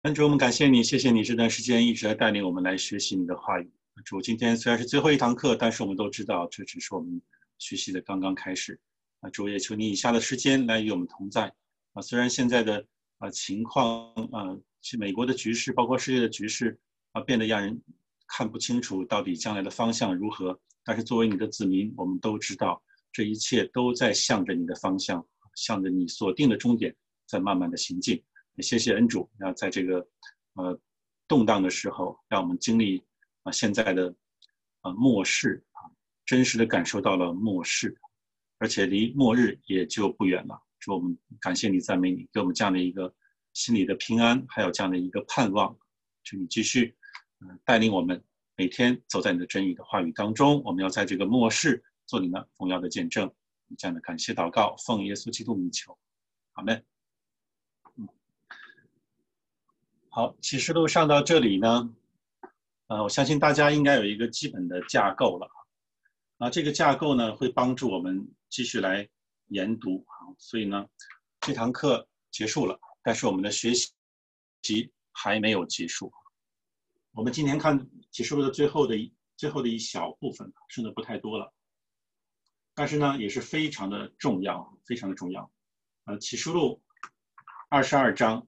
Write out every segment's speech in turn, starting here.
主，我们感谢你，谢谢你这段时间一直在带领我们来学习你的话语。主，今天虽然是最后一堂课，但是我们都知道这只是我们学习的刚刚开始。主也求你以下的时间来与我们同在。虽然现在的情况美国的局势，包括世界的局势变得让人看不清楚到底将来的方向如何，但是作为你的子民，我们都知道这一切都在向着你的方向，向着你所定的终点，在慢慢的行进。也谢谢恩主，在这个动荡的时候，让我们经历现在的末世真实的感受到了末世，而且离末日也就不远了。主，我们感谢你，赞美你，给我们这样的一个心里的平安，还有这样的一个盼望。求你继续带领我们每天走在你的真理的话语当中，我们要在这个末世做你的荣耀的见证。这样的感谢祷告，奉耶稣基督名求，阿们。好，启示录上到这里呢，我相信大家应该有一个基本的架构了。这个架构呢会帮助我们继续来研读。所以呢，这堂课结束了，但是我们的学习还没有结束。我们今天看启示录的最后的一小部分，剩的不太多了，但是呢也是非常的重要，非常的重要。启示录22章。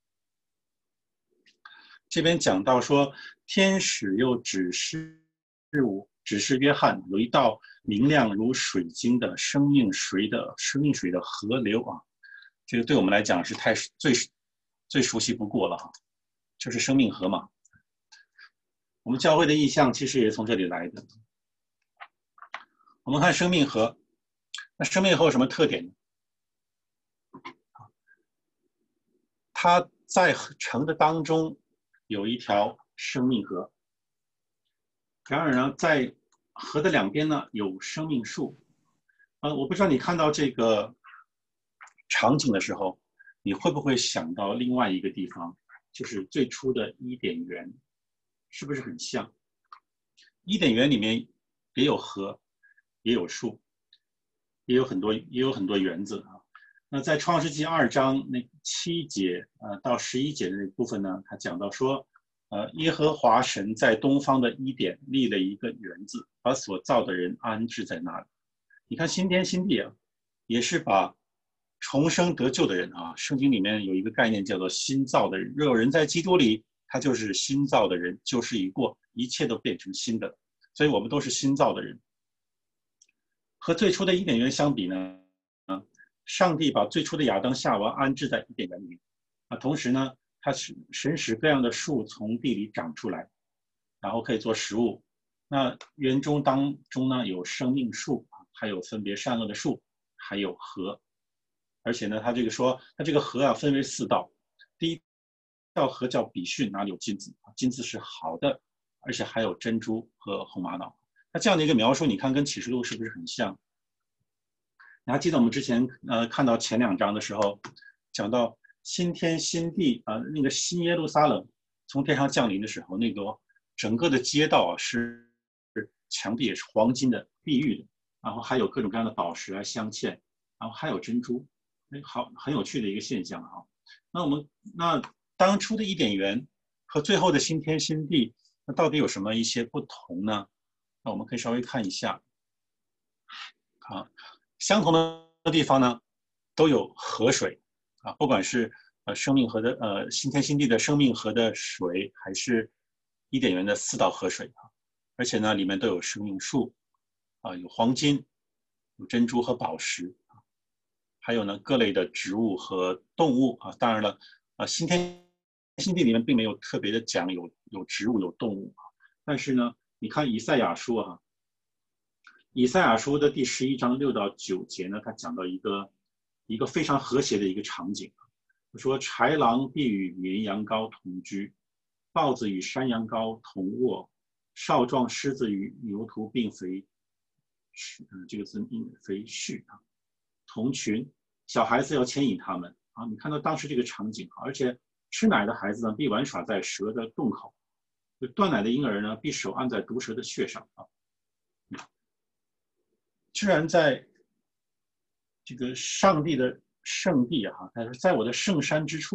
这边讲到说，天使又指示约翰有一道明亮如水晶的生命水的河流啊，这个对我们来讲是最熟悉不过了哈，就是生命河嘛。我们教会的意象其实也从这里来的。我们看生命河，那生命河有什么特点呢？它在城的当中有一条生命河，然而呢，在河的两边呢有生命树。我不知道你看到这个场景的时候，你会不会想到另外一个地方，就是最初的伊甸园，是不是很像？伊甸园里面也有河，也有树，也有很多园子啊。那在创世纪2章那7节到11节的那部分呢，他讲到说，耶和华神在东方的伊甸立了一个园子，把所造的人安置在那里。你看新天新地啊，也是把重生得救的人啊，圣经里面有一个概念叫做新造的人。若有人在基督里，他就是新造的人，旧事已过，一切都变成新的。所以我们都是新造的人。和最初的伊甸园相比呢，上帝把最初的亚当夏娃安置在伊甸园里面同时呢，他神使各样的树从地里长出来，然后可以做食物。那园中当中呢有生命树，还有分别善恶的树，还有河。而且呢，他这个河分为4道。第一道河叫比逊，哪里有金子，金子是好的，而且还有珍珠和红玛瑙。那这样的一个描述，你看跟启示录是不是很像？你还记得我们之前看到前2章的时候，讲到新天新地那个新耶路撒冷从天上降临的时候，那个整个的街道是墙壁也是黄金的碧玉的，然后还有各种各样的宝石来镶嵌，然后还有珍珠，很有趣的一个现象啊。那当初的伊甸园和最后的新天新地，那到底有什么一些不同呢？那我们可以稍微看一下相同的地方呢，都有河水不管是生命河的新天新地的生命河的水，还是伊甸园的4道河水而且呢，里面都有生命树有黄金，有珍珠和宝石还有呢各类的植物和动物当然了新天新地里面并没有特别的讲有植物有动物但是呢，你看以赛亚书以赛亚书的第11章6到9节呢，他讲到一个非常和谐的一个场景，说豺狼必与绵羊羔同居，豹子与山羊羔同卧，少壮狮子与牛犊并肥，这个字肥畜同群，小孩子要牵引他们你看到当时这个场景而且吃奶的孩子呢，必玩耍在蛇的洞口，断奶的婴儿呢，必手按在毒蛇的穴上居然在这个上帝的圣地他说在我的圣山之处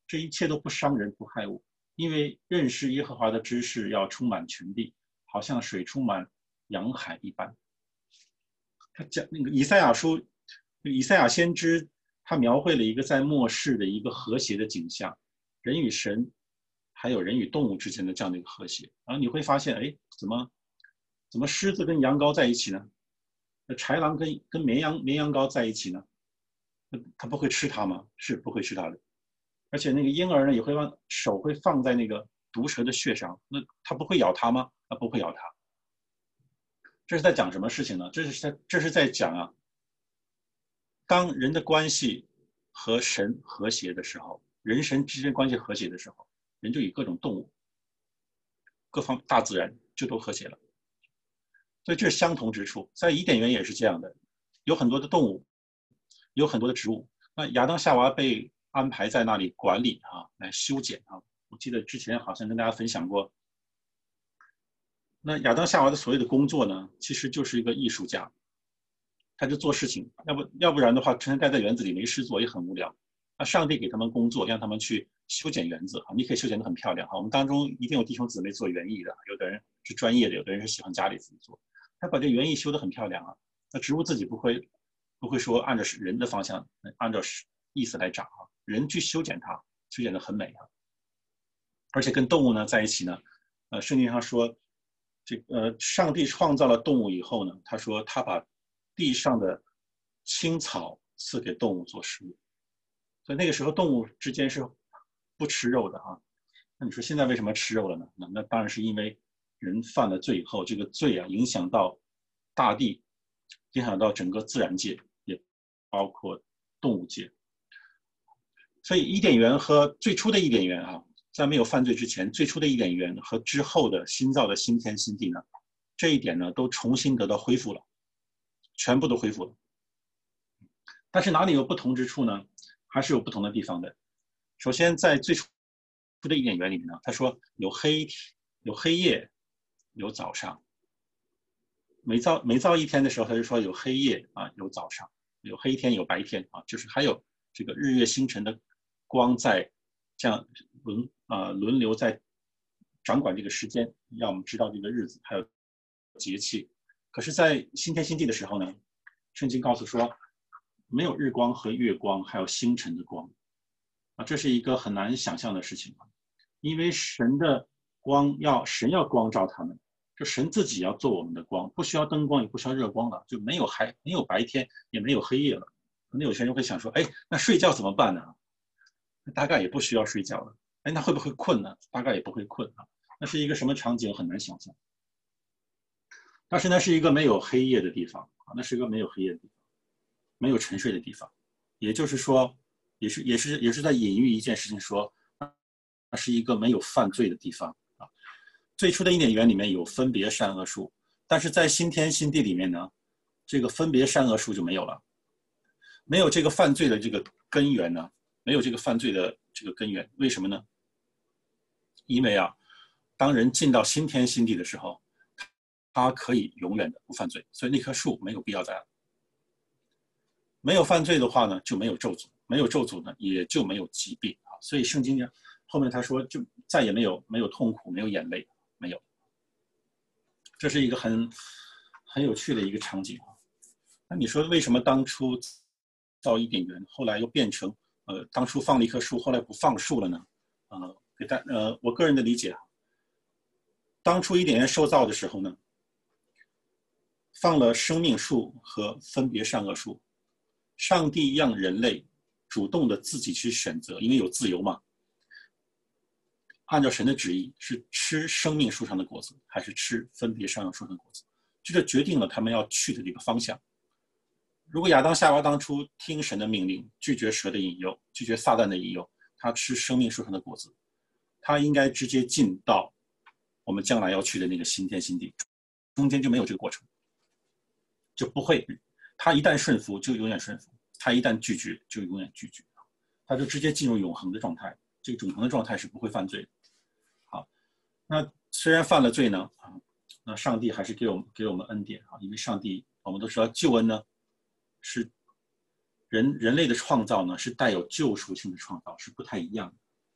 这一切都不伤人不害物，因为认识耶和华的知识要充满全地，好像水充满洋海一般。他讲那个以赛亚书，以赛亚先知他描绘了一个在末世的一个和谐的景象，人与神还有人与动物之间的这样的一个和谐。然后你会发现，哎，怎么狮子跟羊羔在一起呢？豺狼跟绵羊羔在一起呢？它不会吃它吗？是不会吃它的。而且那个婴儿呢，也会手会放在那个毒蛇的血上，那它不会咬它吗？它不会咬它。这是在讲什么事情呢？这是在讲啊，当人的关系和神和谐的时候，人神之间关系和谐的时候，人就与各种动物、各方大自然就都和谐了。所以这是相同之处。在伊甸园也是这样的，有很多的动物，有很多的植物。那亚当夏娃被安排在那里管理来修剪我记得之前好像跟大家分享过，那亚当夏娃的所有的工作呢，其实就是一个艺术家，他就做事情，要不然的话，成天待在园子里没事做也很无聊。那上帝给他们工作，让他们去修剪园子你可以修剪得很漂亮我们当中一定有弟兄姊妹做园艺的，有的人是专业的，有的人是喜欢家里自己做。他把这园艺修得很漂亮那植物自己不会说按照人的方向，按照意思来长人去修剪它，修剪得很美而且跟动物呢在一起呢，圣经上说，上帝创造了动物以后呢，他说他把地上的青草赐给动物做食物，所以那个时候动物之间是不吃肉的那你说现在为什么吃肉了呢？那当然是因为人犯了罪以后，这个罪影响到大地，影响到整个自然界，也包括动物界。所以伊甸园和最初的伊甸园在没有犯罪之前，最初的伊甸园和之后的新造的新天新地呢，这一点呢都重新得到恢复了，全部都恢复了。但是哪里有不同之处呢？还是有不同的地方的。首先在最初的伊甸园里面呢，他说有黑夜，有早上。每造一天的时候，他就说有黑夜有早上，有黑天有白天就是还有这个日月星辰的光在这样轮流在掌管这个时间，让我们知道这个日子还有节气。可是，在新天新地的时候呢，圣经告诉说没有日光和月光，还有星辰的光这是一个很难想象的事情因为神的光神要光照他们。就神自己要做我们的光，不需要灯光，也不需要热光了，就没有白天，也没有黑夜了。可能有些人会想说，哎，那睡觉怎么办呢？大概也不需要睡觉了。哎，那会不会困呢？大概也不会困那是一个什么场景？很难想象。但是那是一个没有黑夜的地方那是一个没有黑夜的地方，没有沉睡的地方。也就是说，也是在隐喻一件事情说，那是一个没有犯罪的地方最初的伊甸园里面有分别善恶树，但是在新天新地里面呢，这个分别善恶树就没有了，没有这个犯罪的这个根源呢，没有这个犯罪的这个根源，为什么呢？因为当人进到新天新地的时候，他可以永远的不犯罪，所以那棵树没有必要再了。没有犯罪的话呢，就没有咒诅，没有咒诅呢，也就没有疾病所以圣经后面他说，就再也没有痛苦，没有眼泪。没有，这是一个很有趣的一个场景那你说为什么当初造伊甸园，后来又变成当初放了一棵树，后来不放树了呢？我个人的理解当初伊甸园受造的时候呢，放了生命树和分别善恶树，上帝让人类主动的自己去选择，因为有自由嘛。按照神的旨意，是吃生命树上的果子，还是吃分别善恶树上的果子？这就决定了他们要去的这个方向。如果亚当夏娃当初听神的命令，拒绝蛇的引诱，拒绝撒旦的引诱，他吃生命树上的果子，他应该直接进到我们将来要去的那个新天新地，中间就没有这个过程，就不会。他一旦顺服，就永远顺服；他一旦拒绝，就永远拒绝。他就直接进入永恒的状态。这个永恒的状态是不会犯罪的。好，那虽然犯了罪呢，那上帝还是给我们恩典因为上帝我们都知道救恩呢是人类的创造呢是带有救赎性的创造，是不太一样的。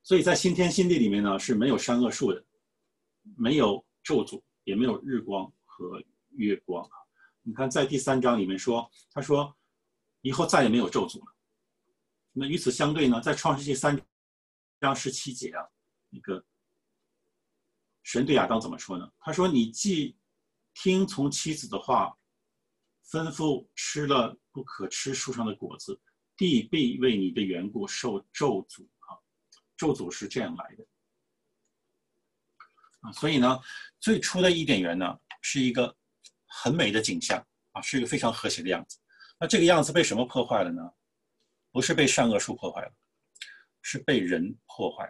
所以在新天新地里面呢是没有善恶树的，没有咒诅，也没有日光和月光。你看在第3章里面说，他说以后再也没有咒诅了。那与此相对呢，在创世纪3章17节啊，那个神对亚当怎么说呢？他说：“你既听从妻子的话，吩咐吃了不可吃树上的果子，地必为你的缘故受咒诅啊！咒诅是这样来的啊。所以呢，最初的伊甸园呢是一个很美的景象啊，是一个非常和谐的样子。那这个样子被什么破坏了呢？不是被善恶树破坏了，是被人破坏了。”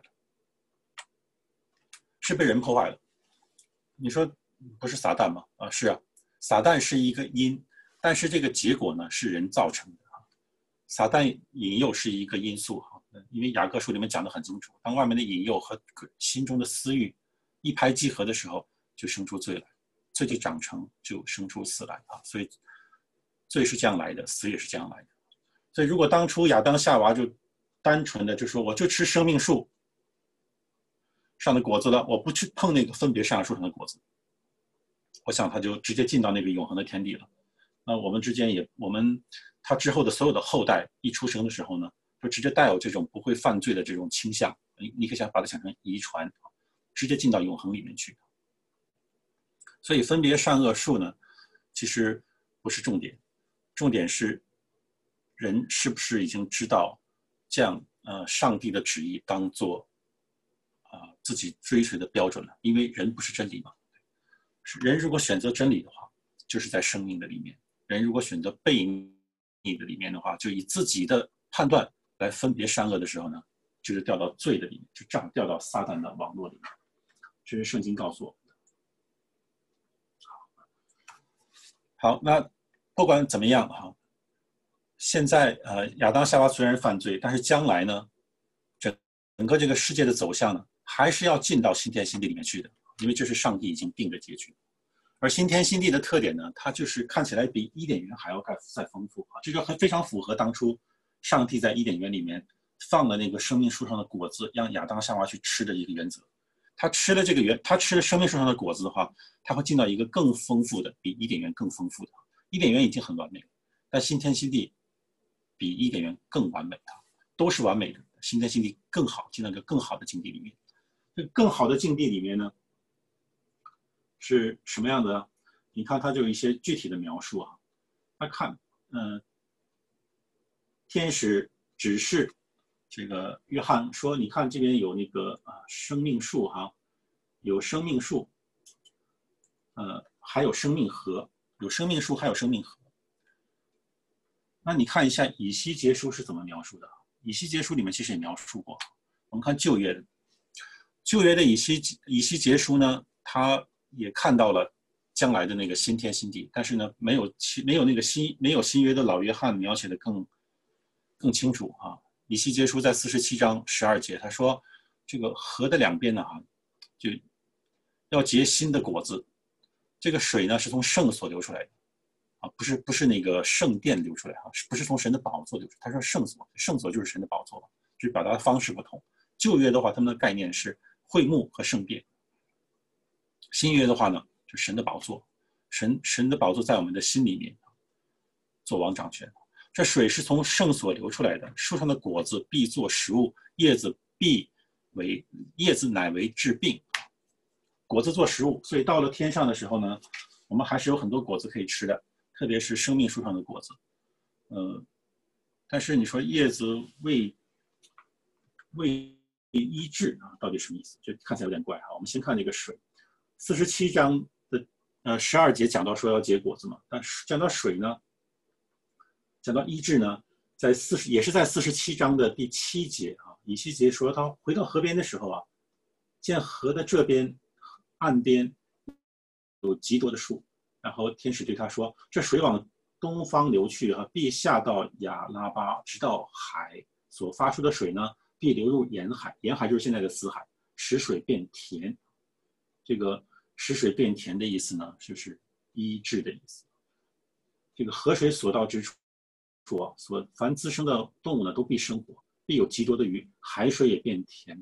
是被人破坏了。你说不是撒旦吗？啊，是啊，撒旦是一个因，但是这个结果呢是人造成的啊。撒旦引诱是一个因素哈，因为雅各书里面讲得很清楚，当外面的引诱和心中的私欲一拍即合的时候，就生出罪来，罪就长成，就生出死来啊。所以罪是这样来的，死也是这样来的。所以如果当初亚当夏娃就单纯的就说我就吃生命树上的果子了，我不去碰那个分别善恶树上的果子，我想他就直接进到那个永恒的天地了。那我们之间也，他之后的所有的后代一出生的时候呢，就直接带有这种不会犯罪的这种倾向，你可以把它想成遗传，直接进到永恒里面去。所以分别善恶树呢，其实不是重点，重点是人是不是已经知道这样上帝的旨意当做自己追随的标准了，因为人不是真理嘛。人如果选择真理的话，就是在生命的里面；人如果选择悖逆的里面的话，就以自己的判断来分别善恶的时候呢，就是掉到罪的里面，就掉到撒旦的网络里面。这是圣经告诉我们的。好，那不管怎么样哈，现在亚当夏娃虽然犯罪，但是将来呢，整个这个世界的走向呢，还是要进到新天新地里面去的，因为这是上帝已经定的结局。而新天新地的特点呢，它就是看起来比伊甸园还要再丰富啊，这就非常符合当初上帝在伊甸园里面放了那个生命树上的果子，让亚当夏娃去吃的一个原则。他吃了生命树上的果子的话，他会进到一个更丰富的，比伊甸园更丰富的。伊甸园已经很完美了，但新天新地比伊甸园更完美啊，都是完美的。新天新地更好，进到一个更好的境地里面。这更好的境地里面呢，是什么样的？你看，它就有一些具体的描述啊。他看，天使指示这个约翰说：“你看这边有那个生命树哈，有生命树，还有生命河，有生命树，还有生命河。”那你看一下以西结书是怎么描述的？以西结书里面其实也描述过。我们看旧约的以西结书呢，他也看到了将来的那个新天新地，但是呢，没有新约的老约翰描写的更清楚啊。以西结书在47章12节，他说这个河的两边呢就要结新的果子，这个水呢是从圣所流出来的啊，不是那个圣殿流出来啊，不是从神的宝座流出来。他说圣所就是神的宝座，就是表达的方式不同。旧约的话，他们的概念是会幕和圣殿；新约的话呢，就是神的宝座，神的宝座在我们的心里面做王掌权。这水是从圣所流出来的，树上的果子必作食物，叶子乃为治病，果子做食物。所以到了天上的时候呢，我们还是有很多果子可以吃的，特别是生命树上的果子。但是你说叶子为医治啊，到底什么意思？就看起来有点怪哈。我们先看这个水，47章的12节讲到说要结果子嘛，但是讲到水呢，讲到医治呢，也是在47章的第7节啊。以西结说他回到河边的时候啊，见河的这边岸边有极多的树，然后天使对他说：“这水往东方流去啊，必下到亚拉巴，直到海所发出的水呢，必流入沿海，沿海就是现在的死海，使水变甜。”这个使水变甜的意思呢，就是医治的意思。这个河水所到之处，凡滋生的动物呢，都必生活，必有极多的鱼，海水也变甜了，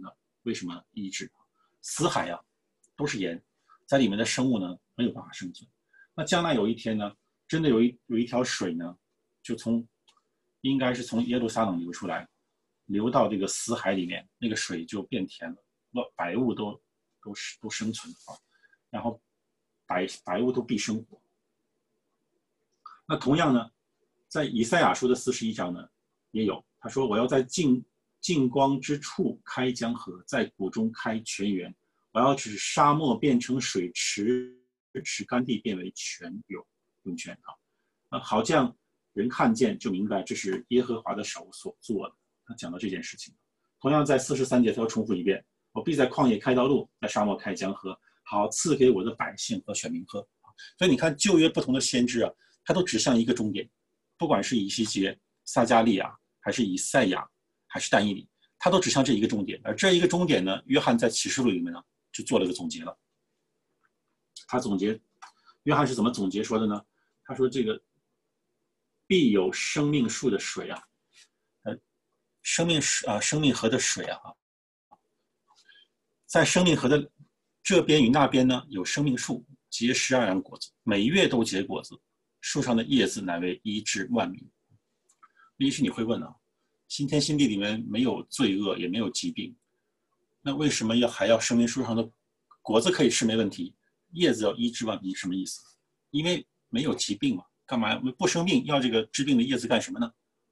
为什么医治？死海啊，都是盐，在里面的生物呢没有办法生存。那将来有一天呢，真的有一条水呢，就应该是从耶路撒冷流出来，流到这个死海里面，那个水就变甜了，百物都生存啊，然后百物都必生活。那同样呢，在以赛亚书的41章呢，也有他说：“我要在净光之处开江河，在谷中开泉源，我要使沙漠变成水池，使干地变为涌泉啊！好像人看见就明白这是耶和华的手所做的。”他讲到这件事情。同样在43节，他要重复一遍：“我必在旷野开道路，在沙漠开江河，好赐给我的百姓和选民喝。”所以你看，旧约不同的先知啊，他都指向一个终点，不管是以西结、撒迦利亚，还是以赛亚，还是但以理，他都指向这一个终点。而这一个终点呢，约翰在启示录里面呢就做了个总结了。他总结，约翰是怎么总结说的呢？他说：“这个必有生命树的水啊，生命河的水啊，在生命河的这边与那边呢，有生命树，结12样果子，每月都结果子，树上的叶子乃为医治万民。”也许你会问啊，新天新地里面没有罪恶，也没有疾病，那为什么还要生命树上的果子可以吃没问题，叶子要医治万民？什么意思？因为没有疾病嘛，干嘛不生病要这个治病的叶子干什么呢？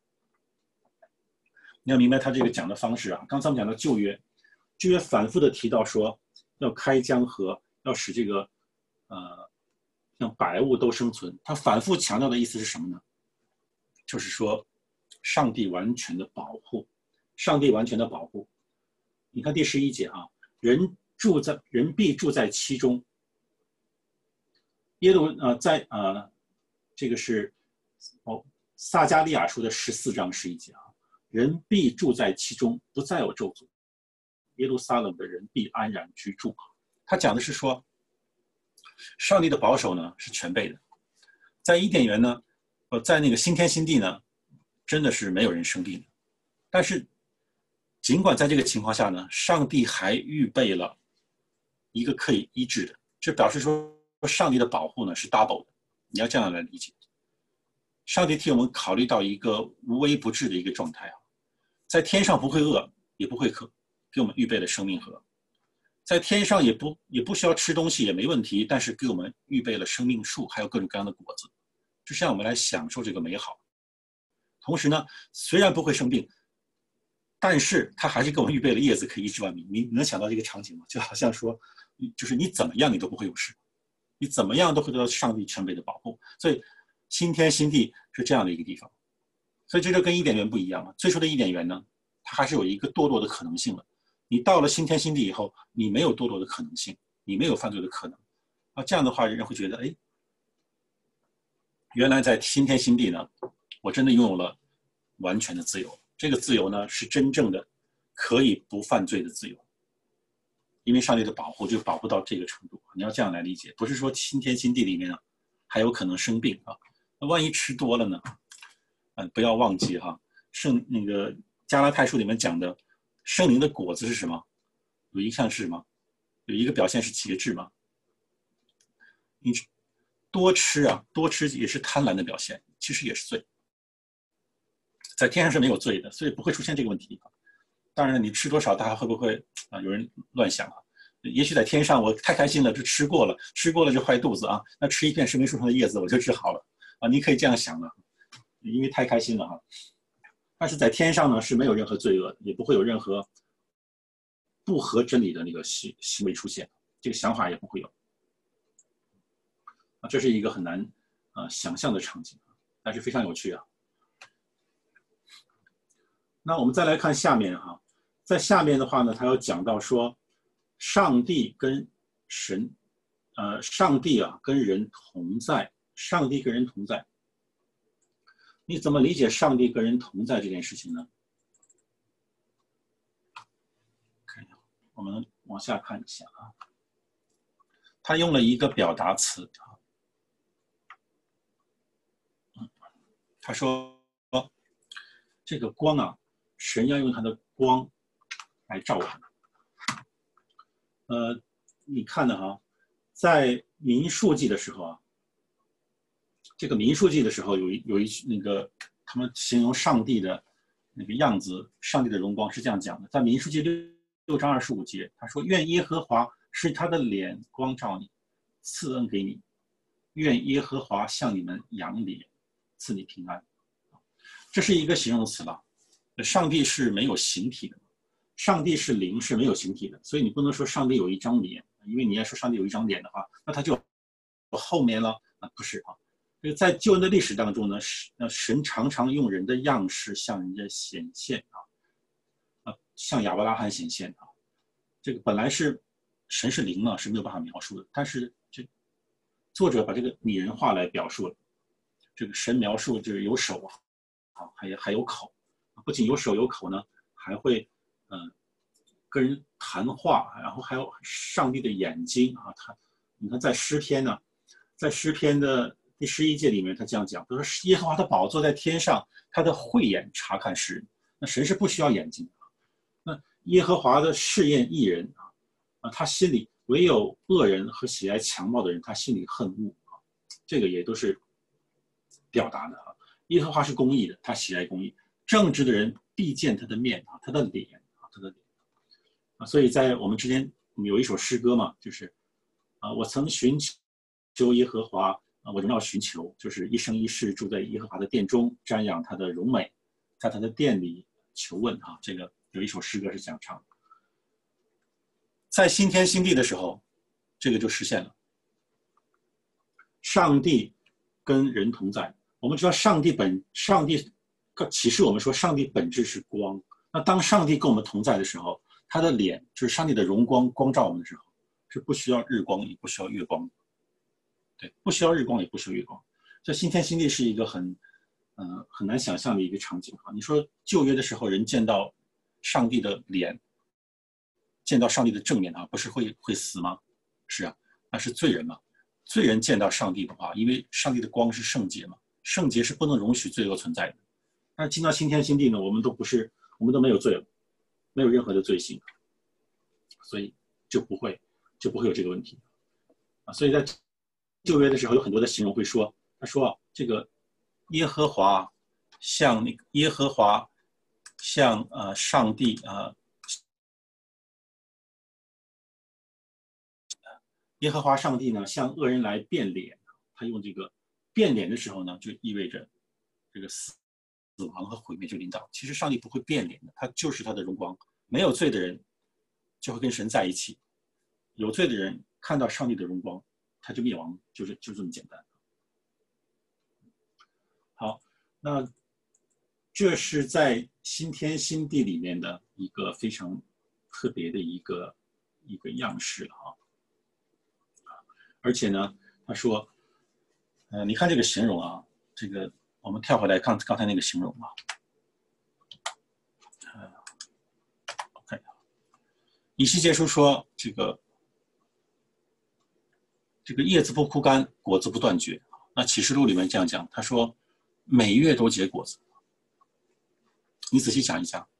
你要明白他这个讲的方式啊。刚才我们讲到旧约反复的提到说要开江河，要使这个让百物都生存。他反复强调的意思是什么呢？就是说上帝完全的保护，上帝完全的保护。你看第11节啊，人必住在其中。这个是撒迦利亚书的14章11节啊，人必住在其中，不再有咒诅。耶路撒冷的人必安然居住。他讲的是说，上帝的保守呢是全备的。在伊甸园呢，在那个新天新地呢，真的是没有人生病的。但是，尽管在这个情况下呢，上帝还预备了一个可以医治的，这表示说上帝的保护呢是 double 的。你要这样来理解，上帝替我们考虑到一个无微不至的一个状态啊，在天上不会饿，也不会渴，给我们预备了生命河。在天上也不需要吃东西也没问题，但是给我们预备了生命树，还有各种各样的果子，就是让我们来享受这个美好。同时呢，虽然不会生病，但是他还是给我们预备了叶子可以医治万民。你能想到这个场景吗？就好像说，就是你怎么样你都不会有事，你怎么样都会得到上帝全备的保护。所以新天新地是这样的一个地方。所以这就跟伊甸园不一样了。最初的伊甸园呢，它还是有一个堕落的可能性的。你到了新天新地以后，你没有堕落的可能性，你没有犯罪的可能啊。这样的话，人会觉得，哎，原来在新天新地呢，我真的拥有了完全的自由。这个自由呢，是真正的可以不犯罪的自由，因为上帝的保护就保护到这个程度。你要这样来理解，不是说新天新地里面呢还有可能生病啊。那万一吃多了呢？不要忘记哈，那个加拉太书里面讲的圣灵的果子是什么？有一项是什么？有一个表现是节制嘛。你多吃也是贪婪的表现，其实也是罪。在天上是没有罪的，所以不会出现这个问题。当然，你吃多少，大家会不会有人乱想啊？也许在天上我太开心了，就吃过了就坏肚子啊，那吃一片生命树上的叶子我就治好了啊！你可以这样想的，因为太开心了哈。但是在天上呢是没有任何罪恶，也不会有任何不合真理的那个行为出现，这个想法也不会有。这是一个很难想象的场景，但是非常有趣啊。那我们再来看下面哈，在下面的话呢，他要讲到说，上帝跟人同在，上帝跟人同在。你怎么理解上帝跟人同在这件事情呢？我们往下看一下啊，他用了一个表达词啊，他说这个光啊，神要用他的光来照我们。 你看的哈，在民数记的时候啊，这个民数记的时候有一那个他们形容上帝的那个样子，上帝的荣光是这样讲的，在民数记6章25节，他说：“愿耶和华使他的脸光照你，赐恩给你；愿耶和华向你们扬脸，赐你平安。”这是一个形容词了。上帝是没有形体的，上帝是灵，是没有形体的，所以你不能说上帝有一张脸，因为你要说上帝有一张脸的话，那他就后面了啊，不是啊。在救恩的历史当中呢，神常常用人的样式向人家显现向亚伯拉罕显现啊。这个本来是神是灵嘛，是没有办法描述的，但是这作者把这个拟人化来表述了。这个神描述就是有手啊，还有口，不仅有手有口呢，还会跟人谈话，然后还有上帝的眼睛啊。你看在诗篇呢，在诗篇的第11节里面，他这样讲，他说耶和华的宝座在天上，他的慧眼察看世人。那神是不需要眼睛的。那耶和华的试验义人他心里唯有恶人和喜爱强暴的人，他心里恨恶啊。这个也都是表达的啊。耶和华是公义的，他喜爱公义，正直的人必见他的面啊，他的脸啊，他的脸啊。所以在我们之间有一首诗歌嘛，就是我曾寻求耶和华。我仍要寻求，就是一生一世住在耶和华的殿中，瞻仰他的荣美，在他的殿里求问啊。这个有一首诗歌是这样唱的。在新天新地的时候，这个就实现了。上帝跟人同在。我们知道上帝启示我们说上帝本质是光。那当上帝跟我们同在的时候，他的脸就是上帝的荣光光照我们的时候，是不需要日光也不需要月光。对，不需要日光也不需要月光。这新天新地是一个很难想象的一个场景啊。你说旧约的时候人见到上帝的脸，见到上帝的正面啊，不是会死吗？是啊，那是罪人嘛。罪人见到上帝的话，因为上帝的光是圣洁嘛，圣洁是不能容许罪恶存在的。但是进到新天新地呢，我们都没有罪了，没有任何的罪行，所以就不会有这个问题啊。所以在旧约的时候有很多的形容会说，他说这个耶和华像上帝耶和华上帝呢向恶人来变脸。他用这个变脸的时候呢，就意味着这个死亡和毁灭就临到。其实上帝不会变脸的，他就是他的荣光。没有罪的人就会跟神在一起，有罪的人看到上帝的荣光，他就灭亡，就这么简单。好，那这是在新天新地里面的一个非常特别的一个样式了啊。而且呢，他说，你看这个形容啊，这个我们跳回来刚才那个形容啊，OK， 以西结书说这个叶子不枯干，果子不断绝。那启示录里面这样讲，他说每月都结果子。你仔细想一想，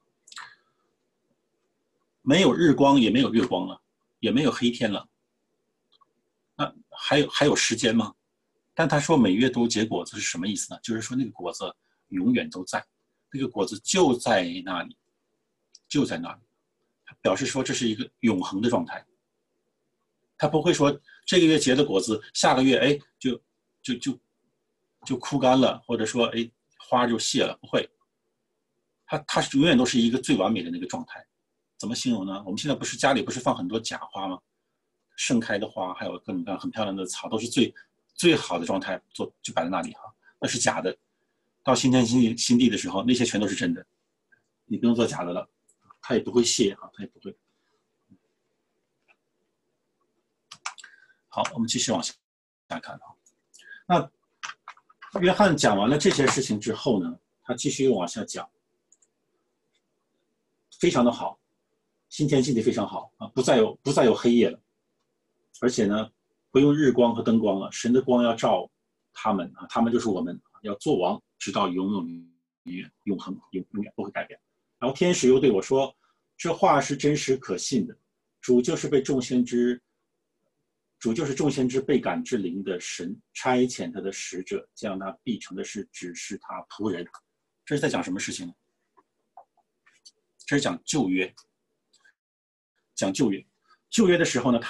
没有日光也没有月光了，也没有黑天了，那还有时间吗？但他说每月都结果子是什么意思呢？就是说那个果子永远都在，那个果子就在那里，就在那里，表示说这是一个永恒的状态。他不会说这个月结的果子，下个月就枯干了，或者说花就谢了，不会。它永远都是一个最完美的那个状态。怎么形容呢？我们现在家里不是放很多假花吗？盛开的花，还有各种各样很漂亮的草，都是最好的状态，就摆在那里哈。那是假的。到新天新地的时候，那些全都是真的，你不用做假的了，它也不会谢啊，它也不会。好，我们继续往下看啊。那约翰讲完了这些事情之后呢，他继续又往下讲，非常的好，新天新地非常好啊，不再有黑夜了，而且呢，不用日光和灯光了，神的光要照他们啊，他们就是我们，要做王，直到永远，永恒，永远不会改变。然后天使又对我说，这话是真实可信的， 主就是众先知被感之灵的神，差遣他的使者，将那必成的事指示他仆人。这是在讲什么事情呢？这是讲旧约。讲旧约，旧约的时候呢，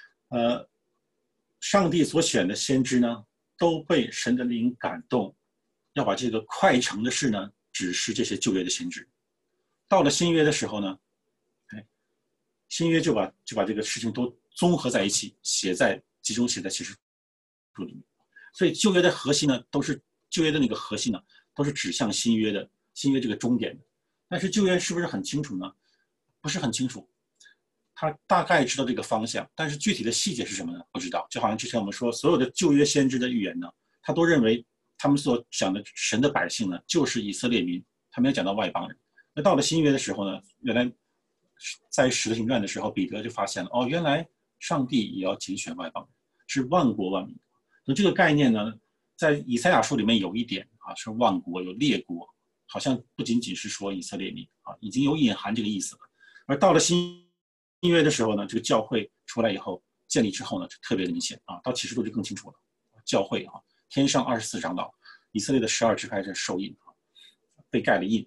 上帝所选的先知呢，都被神的灵感动，要把这个快成的事呢，指示这些旧约的先知。到了新约的时候呢，新约就把这个事情都综合在一起，集中写在启示录里面。所以旧约的核心呢，旧约的那个核心呢，都是指向新约这个终点的。但是旧约是不是很清楚呢？不是很清楚。他大概知道这个方向，但是具体的细节是什么呢？不知道。就好像之前我们说，所有的旧约先知的预言呢，他都认为他们所讲的神的百姓呢，就是以色列民，他没有讲到外邦人。那到了新约的时候呢，原来在使徒行传的时候，彼得就发现了，原来上帝也要拣选外邦人，是万国万民。那这个概念呢，在以赛亚书里面有一点是万国，有列国，好像不仅仅是说以色列民已经有隐含这个意思了。而到了新约的时候呢，这个教会出来以后建立之后呢，就特别的明显到启示录就更清楚了。教会天上24长老，以色列的12支派是受印被盖了印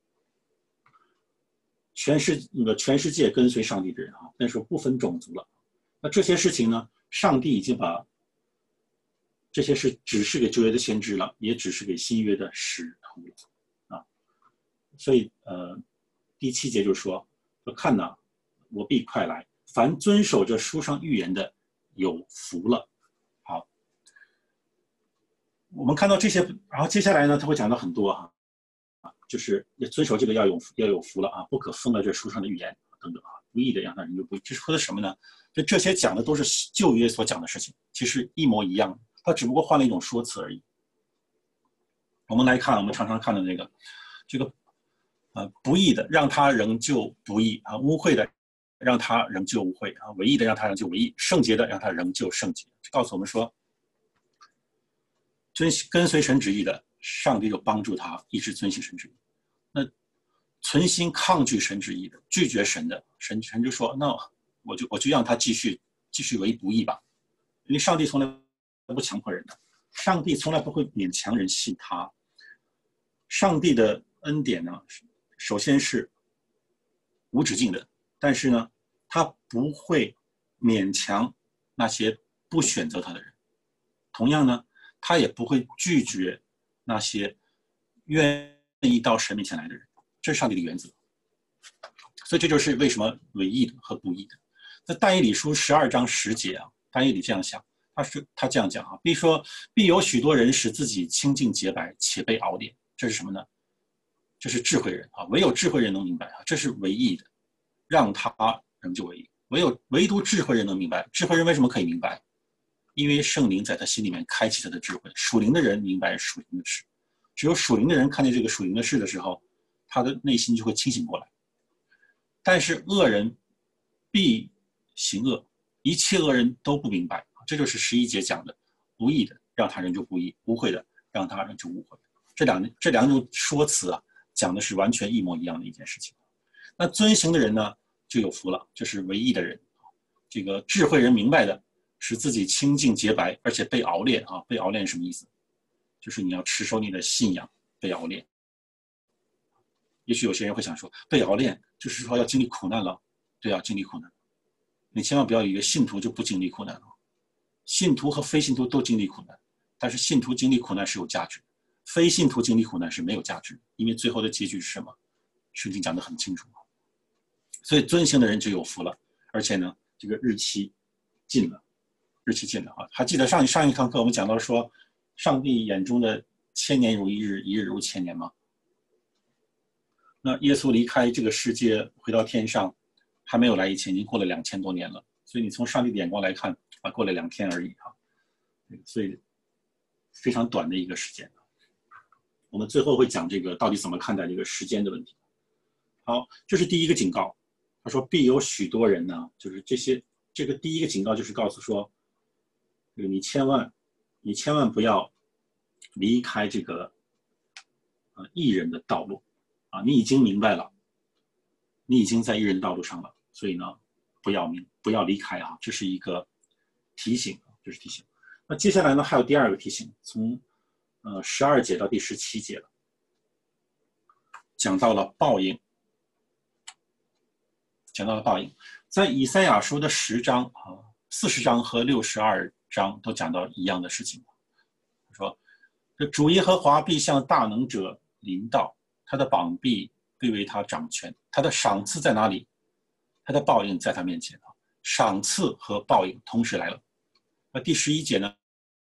全世界跟随上帝的人那时候不分种族了。那这些事情呢，上帝已经把这些事指示给旧约的先知了，也指示给新约的使徒了所以第7节就说看哪，我必快来，凡遵守这书上预言的有福了。好，我们看到这些，然后接下来呢，他会讲到很多就是遵守这个要有福了不可封了这书上的预言等等不义的让他人就不义。这说的什么呢？就这些讲的都是旧约所讲的事情，其实一模一样，他只不过换了一种说辞而已。我们来看，我们常常看的这个不义的让他仍旧不义污秽的让他仍旧污秽唯义的让他仍旧唯义，圣洁的让他仍旧圣洁。告诉我们说，跟随神旨意的，上帝就帮助他一直遵行神旨意。那存心抗拒神旨意的，拒绝神的，神就说，那我就让他继续为不义吧。因为上帝从来不强迫人的，上帝从来不会勉强人信他。上帝的恩典呢，首先是无止境的，但是呢，他不会勉强那些不选择他的人。同样呢，他也不会拒绝那些愿意到神面前来的人。这是上帝的原则。所以这就是为什么唯义的和不义的。在但以理书12章10节但以理这样想，他这样讲必有许多人使自己清净洁白，且被熬炼。这是什么呢？这是智慧人唯有智慧人能明白这是唯义的，让他仍旧唯义。唯独智慧人能明白。智慧人为什么可以明白？因为圣灵在他心里面开启他的智慧。属灵的人明白属灵的事，只有属灵的人看见这个属灵的事的时候，他的内心就会清醒过来。但是恶人必行恶，一切恶人都不明白。这就是11节讲的，不义的让他仍旧不义，污秽的让他仍旧污秽。这两种说辞讲的是完全一模一样的一件事情。那遵行的人呢，就有福了，这是唯义的人。这个智慧人明白的，使自己清净洁白，而且被熬炼被熬炼是什么意思？就是你要持守你的信仰，被熬炼。也许有些人会想说，被熬炼就是说要经历苦难了。对经历苦难。你千万不要以为信徒就不经历苦难了。信徒和非信徒都经历苦难，但是信徒经历苦难是有价值，非信徒经历苦难是没有价值，因为最后的结局是什么？圣经讲得很清楚。所以遵行的人就有福了，而且呢，这个日期近了还记得上一堂课我们讲到说，上帝眼中的千年如一日，一日如千年吗？那耶稣离开这个世界回到天上，还没有来以前已经过了2000多年了，所以你从上帝的眼光来看过了2天而已所以非常短的一个时间。我们最后会讲这个到底怎么看待这个时间的问题。好，这是第一个警告。他说必有许多人呢，就是这个第一个警告就是告诉说，你千万不要离开这个义人的道路你已经明白了，你已经在义人道路上了，所以呢， 不要离开啊，这是一个提醒，这是提醒。那接下来呢，还有第二个提醒，从12节到第17节了，讲到了报应，在以赛亚书的10章啊、40章和62章都讲到一样的事情。说，这主耶和华必向大能者临到，他的膀臂必为他掌权，他的赏赐在哪里？他的报应在他面前啊，赏赐和报应同时来了。那第11节呢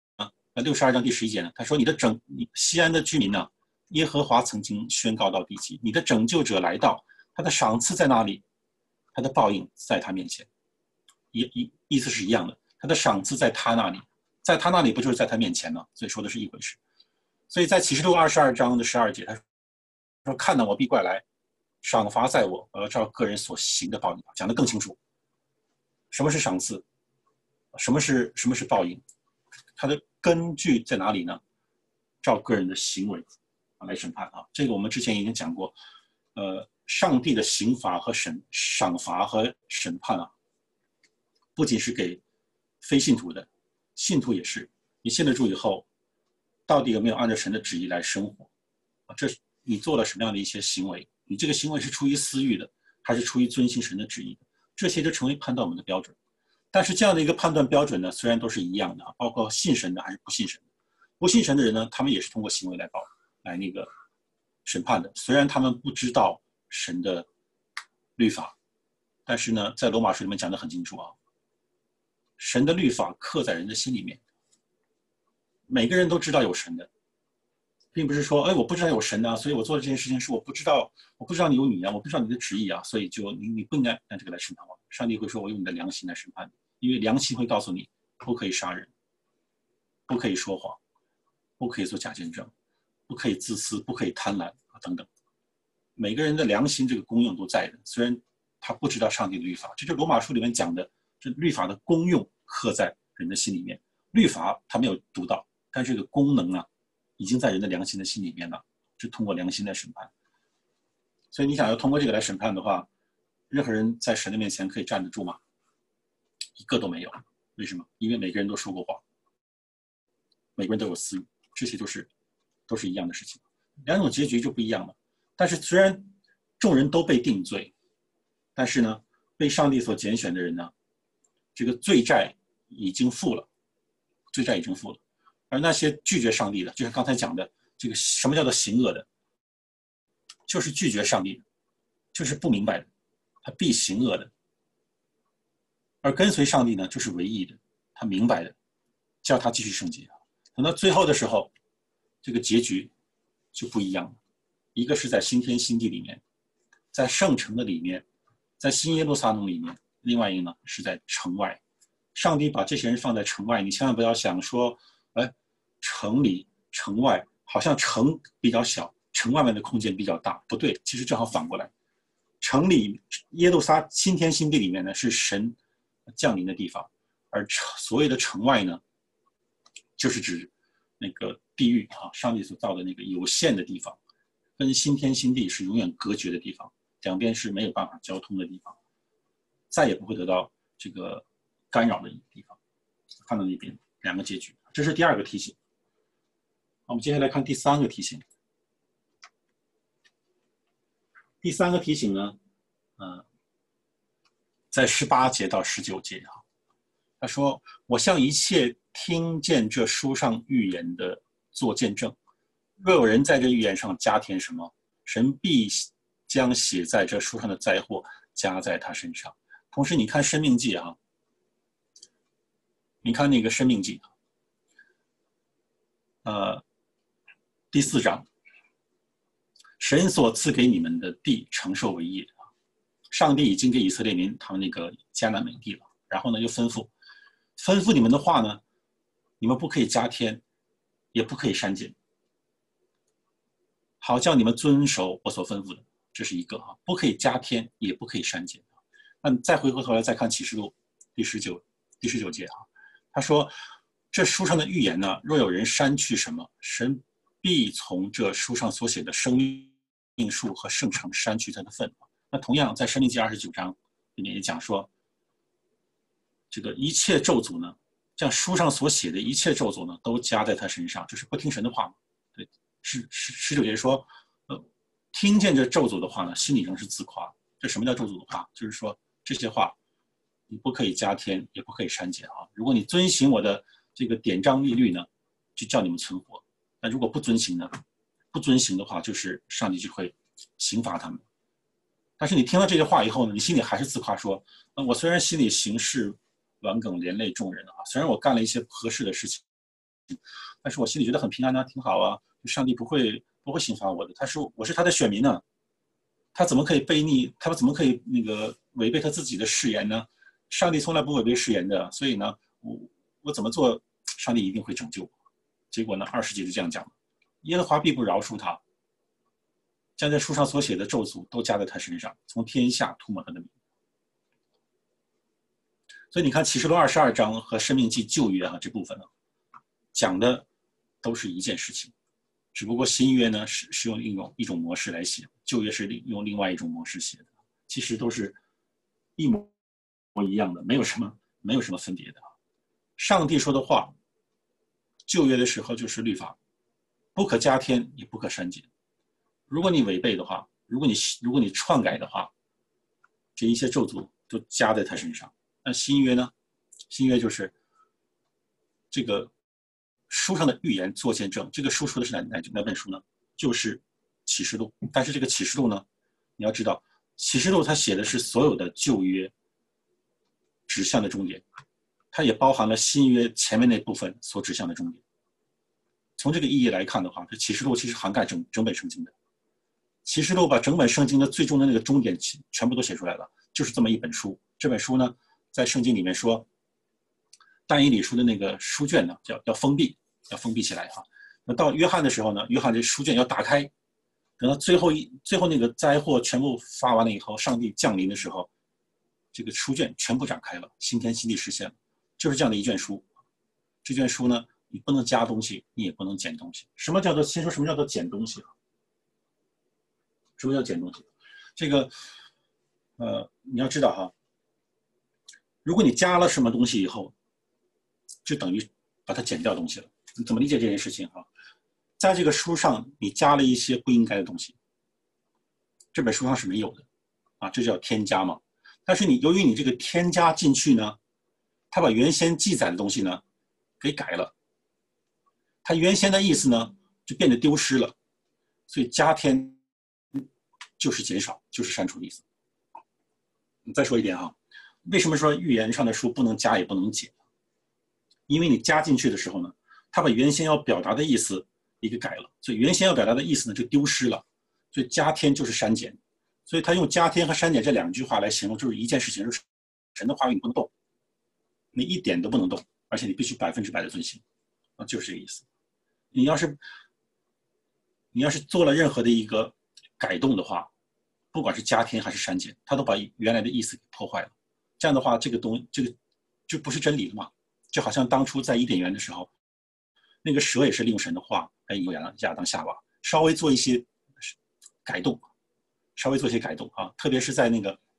？62章第11节呢？他说：“你西安的居民呢？耶和华曾经宣告到地极，你的拯救者来到，他的赏赐在哪里？他的报应在他面前。意思是一样的，他的赏赐在他那里，在他那里不就是在他面前呢？所以说的是一回事。所以在启示录22章的12节，他说：看到我必快来，赏罚在我，我要照个人所行的报应。讲得更清楚，什么是赏赐，什么是报应，它的根据在哪里呢？照个人的行为来审判啊。这个我们之前已经讲过，上帝的刑罚和赏罚和审判啊，不仅是给非信徒的，信徒也是。你信了主以后，到底有没有按照神的旨意来生活？这你做了什么样的一些行为？你这个行为是出于私欲的，还是出于遵行神的旨意的？这些就成为判断我们的标准。但是这样的一个判断标准呢，虽然都是一样的，包括信神的还是不信神的。不信神的人呢，他们也是通过行为来那个审判的。虽然他们不知道神的律法，但是呢，在罗马书里面讲得很清楚啊，神的律法刻在人的心里面，每个人都知道有神的，并不是说，我不知道有神啊，所以我做的这件事情是我不知道你有你啊，我不知道你的旨意啊，所以就你不应该按这个来审判我。上帝会说，我用你的良心来审判你，因为良心会告诉你，不可以杀人，不可以说谎，不可以做假见证，不可以自私，不可以贪婪等等。每个人的良心这个功用都在的，虽然他不知道上帝的律法，这就是罗马书里面讲的，这律法的功用刻在人的心里面。律法他没有读到，但是这个功能啊，已经在人的良心的心里面了，是通过良心来审判。所以你想要通过这个来审判的话，任何人在神的面前可以站得住吗？一个都没有。为什么？因为每个人都说过谎，每个人都有私欲，这些都是一样的事情，两种结局就不一样了。但是虽然众人都被定罪，但是呢，被上帝所拣选的人呢，这个罪债已经付了，而那些拒绝上帝的，就像刚才讲的，这个什么叫做行恶的，就是拒绝上帝的，就是不明白的，他必行恶的。而跟随上帝呢，就是唯一的，他明白的，叫他继续圣洁。等到最后的时候，这个结局就不一样了。一个是在新天新地里面，在圣城的里面，在新耶路撒冷里面；另外一个呢是在城外。上帝把这些人放在城外，你千万不要想说，城里城外好像城比较小，城外面的空间比较大，不对，其实正好反过来。城里耶路撒新天新地里面呢是神降临的地方，而所谓的城外呢，就是指那个地狱啊，上帝所造的那个有限的地方，跟新天新地是永远隔绝的地方，两边是没有办法交通的地方，再也不会得到这个干扰的地方。看到那边两个结局，这是第二个提醒。我们接下来看第三个提醒。第三个提醒呢，在18节到19节啊，他说：“我向一切听见这书上预言的做见证，若有人在这预言上加添什么，神必将写在这书上的灾祸加在他身上。”同时，你看《申命记》啊，你看那个《申命记》第4章，神所赐给你们的地承受为业，上帝已经给以色列民他们那个迦南美地了，然后呢又吩咐你们的话呢，你们不可以加添，也不可以删减，好叫你们遵守我所吩咐的，这是一个啊，不可以加添，也不可以删减。那再回过头来再看启示录第19节啊，他说这书上的预言呢，若有人删去什么，神必从这书上所写的生命树和圣城删去他的份。那同样在申命记29章里面也讲说， 这个一切咒诅呢，像书上所写的一切咒诅呢，都加在他身上，就是不听神的话嘛。对，19节说，听见这咒诅的话呢，心里仍是自夸。这什么叫咒诅的话？就是说这些话，你不可以加添，也不可以删减啊。如果你遵行我的这个典章律律呢，就叫你们存活；但如果不遵行呢，不遵行的话，就是上帝就会刑罚他们。但是你听了这些话以后呢，你心里还是自夸说，我虽然心里行事顽梗连累众人啊，虽然我干了一些不合适的事情，但是我心里觉得很平安啊，挺好啊，上帝不会刑罚我的。他说我是他的选民呢，他怎么可以悖逆？他怎么可以违背他自己的誓言呢？上帝从来不违背誓言的，所以呢，我怎么做，上帝一定会拯救我。结果呢，20节就这样讲了，耶和华必不饶恕他，将在书上所写的咒诅都加在他身上，从天下涂抹他的名。所以你看启示录22章和申命记旧约这部分呢，讲的都是一件事情，只不过新约呢是用一种模式来写，旧约是用另外一种模式写的，其实都是一模一样的，没有什么分别的。上帝说的话，旧约的时候就是律法，不可加添也不可删减。如果你违背的话，如果你篡改的话，这一切咒诅都加在他身上。那新约呢？新约就是这个书上的预言做见证。这个书说的是哪本书呢？就是启示录。但是这个启示录呢，你要知道，启示录它写的是所有的旧约指向的终点，它也包含了新约前面那部分所指向的终点。从这个意义来看的话，这启示录其实涵盖整本圣经的。启示录把整本圣经的最终的那个终点全部都写出来了，就是这么一本书。这本书呢，在圣经里面说，但以理书的那个书卷呢，要封闭起来哈。那到约翰的时候呢，约翰这书卷要打开，等到最后那个灾祸全部发完了以后，上帝降临的时候，这个书卷全部展开了，新天新地实现了，就是这样的一卷书。这卷书呢，你不能加东西，你也不能减东西。先说什么叫做减东西？什么叫减东西？这个你要知道哈，如果你加了什么东西以后，就等于把它减掉东西了。你怎么理解这件事情哈？在这个书上你加了一些不应该的东西，这本书上是没有的啊，这叫添加嘛。但是由于你这个添加进去呢，它把原先记载的东西呢给改了，它原先的意思呢就变得丢失了，所以加添就是减少，就是删除的意思。再说一点哈，为什么说预言上的书不能加也不能减？因为你加进去的时候呢，它把原先要表达的意思一个改了，所以原先要表达的意思呢就丢失了，所以加添就是删减，所以他用加添和删减这2句话来形容，就是一件事情，就是神的话语你不能动，你一点都不能动，而且你必须100%的遵行，就是这个意思。你要是做了任何的一个改动的话，不管是加添还是删减，它都把原来的意思给破坏了。这样的话，这个就不是真理了嘛？就好像当初在伊甸园的时候，那个蛇也是利用神的话来引诱亚当夏娃，稍微做一些改动啊，特别是在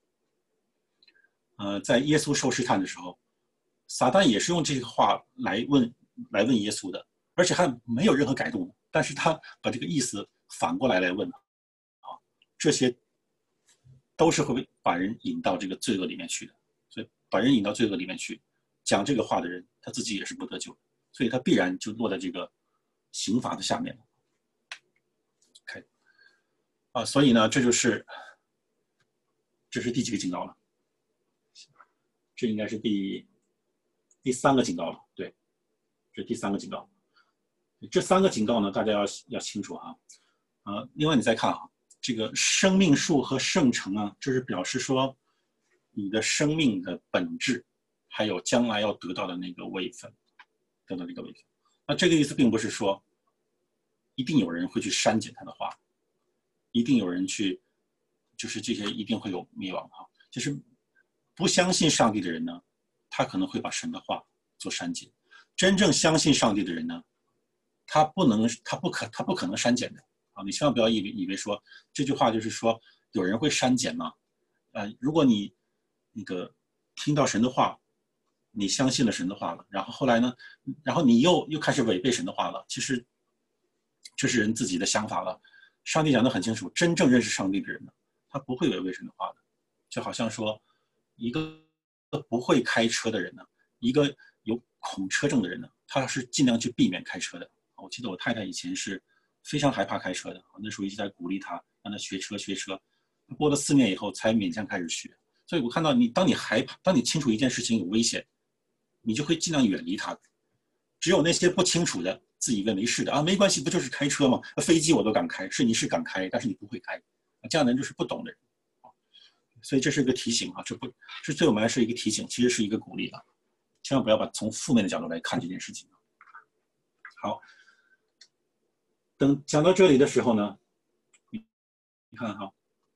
在耶稣受试探的时候，撒旦也是用这个话来问耶稣的，而且还没有任何改动，但是他把这个意思反过来问啊，这些都是会把人引到这个罪恶里面去的。所以把人引到罪恶里面去，讲这个话的人他自己也是不得救的，所以他必然就落在这个刑罚的下面了。OK， 所以呢，这是第几个警告了？这应该是第3个警告了，对，这是第3个警告。这3个警告呢，大家要清楚啊。另外你再看这个生命树和圣城啊，这是表示说你的生命的本质，还有将来要得到的那个位分，那这个意思并不是说一定有人会去删减他的话，一定有人去，就是这些一定会有灭亡就是不相信上帝的人呢，他可能会把神的话做删减。真正相信上帝的人呢，他不可能删减的你千万不要以为说这句话就是说有人会删减嘛。如果你听到神的话， 你相信了神的话了，然后后来呢，然后你又开始违背神的话了。其实这是人自己的想法了。上帝讲得很清楚，真正认识上帝的人呢，他不会违背神的话的。就好像说，一个不会开车的人呢，一个有恐车症的人呢，他是尽量去避免开车的。我记得我太太以前是非常害怕开车的，那时候一直在鼓励她，让她学车。过了4年以后才勉强开始学。所以我看到你，当你害怕，当你清楚一件事情有危险，你就会尽量远离它。只有那些不清楚的，自以为没事的啊，没关系，不就是开车吗？飞机我都敢开，你是敢开，但是你不会开，这样的人就是不懂的人。所以这是一个提醒啊，这对我们来说是一个提醒，其实是一个鼓励啊，千万不要把从负面的角度来看这件事情。好，等讲到这里的时候呢，你看哈，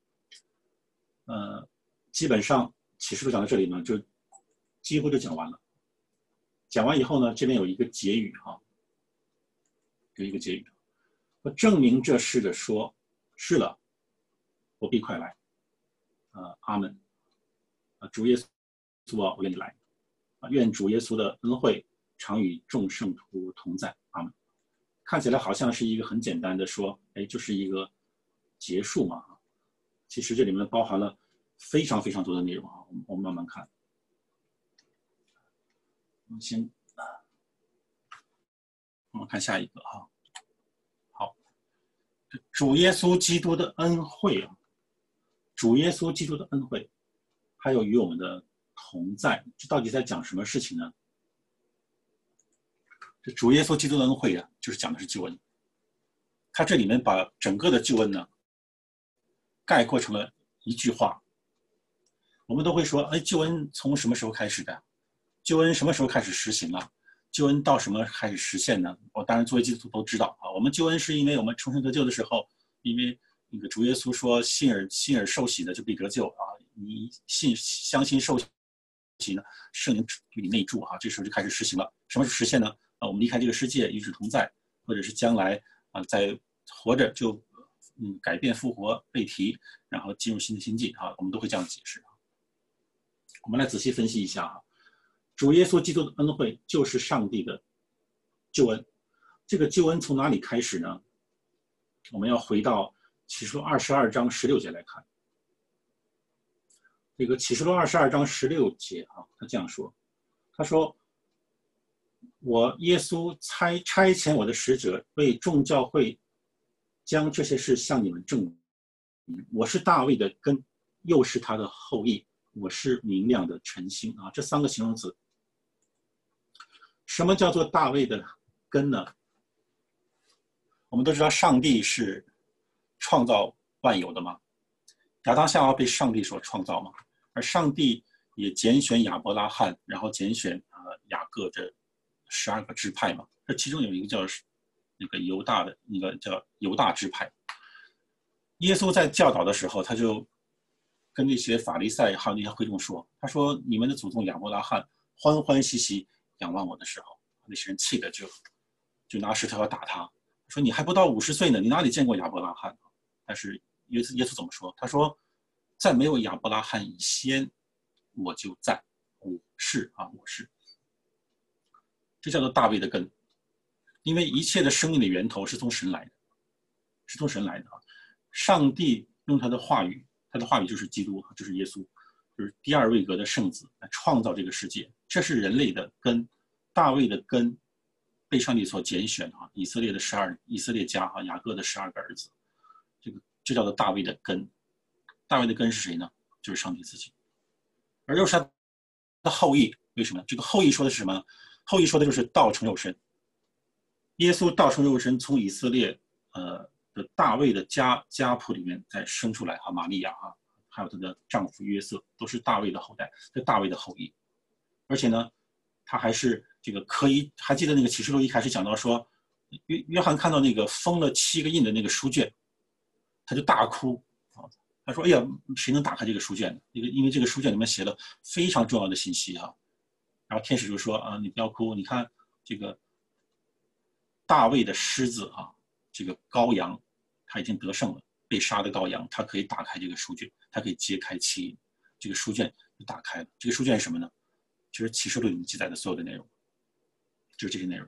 基本上启示录讲到这里呢，就几乎就讲完了。讲完以后呢，这边有一个结语哈，有一个结语，我证明这事的说，是了，我必快来。阿门。主耶稣啊，我愿你来。愿主耶稣的恩惠常与众圣徒同在。阿门。看起来好像是一个很简单的说，就是一个结束嘛。其实这里面包含了非常非常多的内容啊，我们慢慢看。我们看下一个哈。好，主耶稣基督的恩惠啊，主耶稣基督的恩惠，还有与我们的同在，这到底在讲什么事情呢？这主耶稣基督的恩惠啊，就是讲的是救恩。他这里面把整个的救恩呢，概括成了一句话。我们都会说，救恩从什么时候开始的？救恩什么时候开始实行了？救恩到什么开始实现呢？我当然作为基督徒都知道啊，我们救恩是因为我们重生得救的时候，因为那个主耶稣说信而受洗的就必得救啊，你相信受洗呢，圣灵与你内住啊，这时候就开始实行了。什么是实现呢？我们离开这个世界与主同在，或者是将来在活着就改变复活被提，然后进入新的心境啊，我们都会这样解释。我们来仔细分析一下啊，主耶稣基督的恩惠就是上帝的救恩。这个救恩从哪里开始呢？我们要回到启示录22章16节来看。这个启示录22章16节啊，他这样说，他说：“我耶稣差遣我的使者为众教会将这些事向你们证明。我是大卫的根，又是他的后裔，我是明亮的晨星。”啊，这3个形容词。什么叫做大卫的根呢？我们都知道上帝是创造万有的嘛，亚当夏娃被上帝所创造嘛，而上帝也拣选亚伯拉罕，然后拣选雅各这12个支派嘛。这其中有一个叫那个犹大的，那个叫犹大支派。耶稣在教导的时候，他就跟那些法利赛还有那些会众说，他说：“你们的祖宗亚伯拉罕欢欢喜喜仰望我的时候，那些人气的就拿石头要打他，说你还不到50岁呢，你哪里见过亚伯拉罕？”但是耶稣怎么说？他说：“在没有亚伯拉罕以先，我就在，我是。”这叫做大卫的根，因为一切的生命的源头是从神来的，是从神来的啊！上帝用他的话语，他的话语就是基督，就是耶稣，就是第2位格的圣子来创造这个世界，这是人类的根，大卫的根被上帝所拣选啊，以色列家啊，雅各的12个儿子，这叫做大卫的根。大卫的根是谁呢？就是上帝自己，而又是他的后裔。为什么？这个后裔说的是什么？后裔说的就是道成肉身。耶稣道成肉身，从以色列的大卫的家谱里面再生出来啊，玛利亚啊，还有她的丈夫约瑟，都是大卫的后代，是大卫的后裔。而且呢，他还是这个还记得那个启示录一开始讲到说，约翰看到那个封了7个印的那个书卷，他就大哭啊，他说：“哎呀，谁能打开这个书卷呢？因为这个书卷里面写了非常重要的信息啊。”然后天使就说：“啊，你不要哭，你看这个大卫的狮子啊，这个羔羊，他已经得胜了，被杀的羔羊，他可以打开这个书卷，他可以揭开7印，这个书卷就打开了。这个书卷是什么呢？ 就是启示录里面记载的所有的内容，就是这些内容。